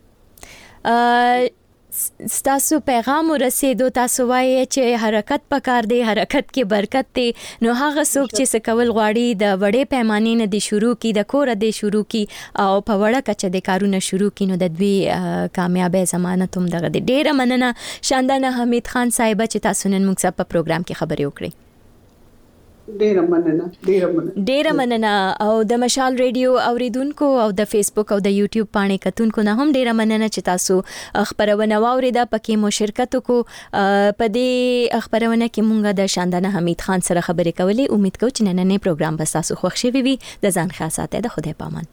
ښه. ستاسو پیغام ورسېدو تاسو وایي چې حرکت پکار دی حرکت کې برکت دی نو هغه څوک چې سکول غواړي د وړې پیمانې نه دی شروع کی د کور دی شروع کی او په وړه کچه د کارونه شروع کی نو د دوی کامیابی ضمانت هم دغه ډیره مننه. شاندانه حمید خان صاحب چې تاسو نن موږ په پروګرام کې خبرې وکړې ډیره مننه ډیره مننه ډیره مننه او د مشال ریډیو اوریدونکو او د فیسبوک او د یوټیوب باندې کتونکو نه هم ډیره مننه چې تاسو خبرونه واوریدا پکې مو شرکت کو په دې خبرونه کې مونږه د شاندانه حمید خان سره خبرې کولې. امید کوم چې نننې پروګرام به تاسو خوښ شي وي. د ځان ښه ساتئ. د خدای پامان.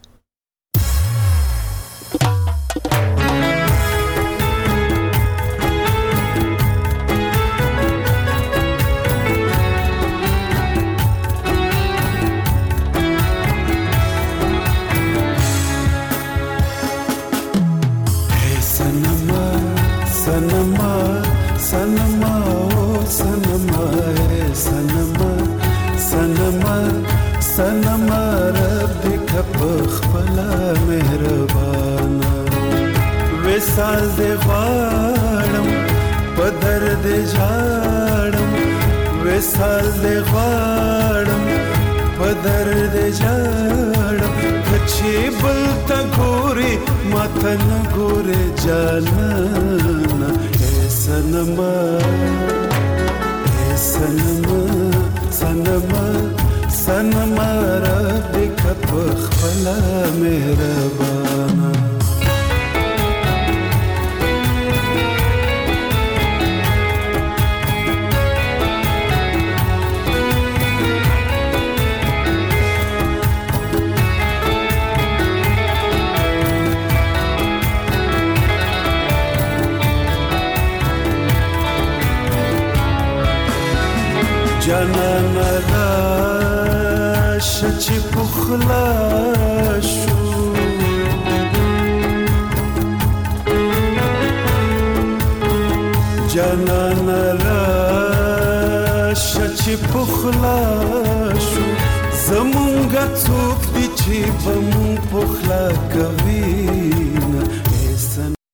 सनमा सनमा ओ सनमा सनमा सनमा सनमा रब कप खपला मेहरबाना विसाल दे वाड़म पदर दे जाड़म विसाल दे वाड़म पदर दे जाड़म कच्ची बलता गोरी मतन गोरे जानना ए सनमा ए सनमा सनमा सनमा रब कप खला मेहरबाना جانان راشه چې پخلا شو جانان راشه چې پخلا شو زمونږ څوک دي چې به مونږ پخلا کوي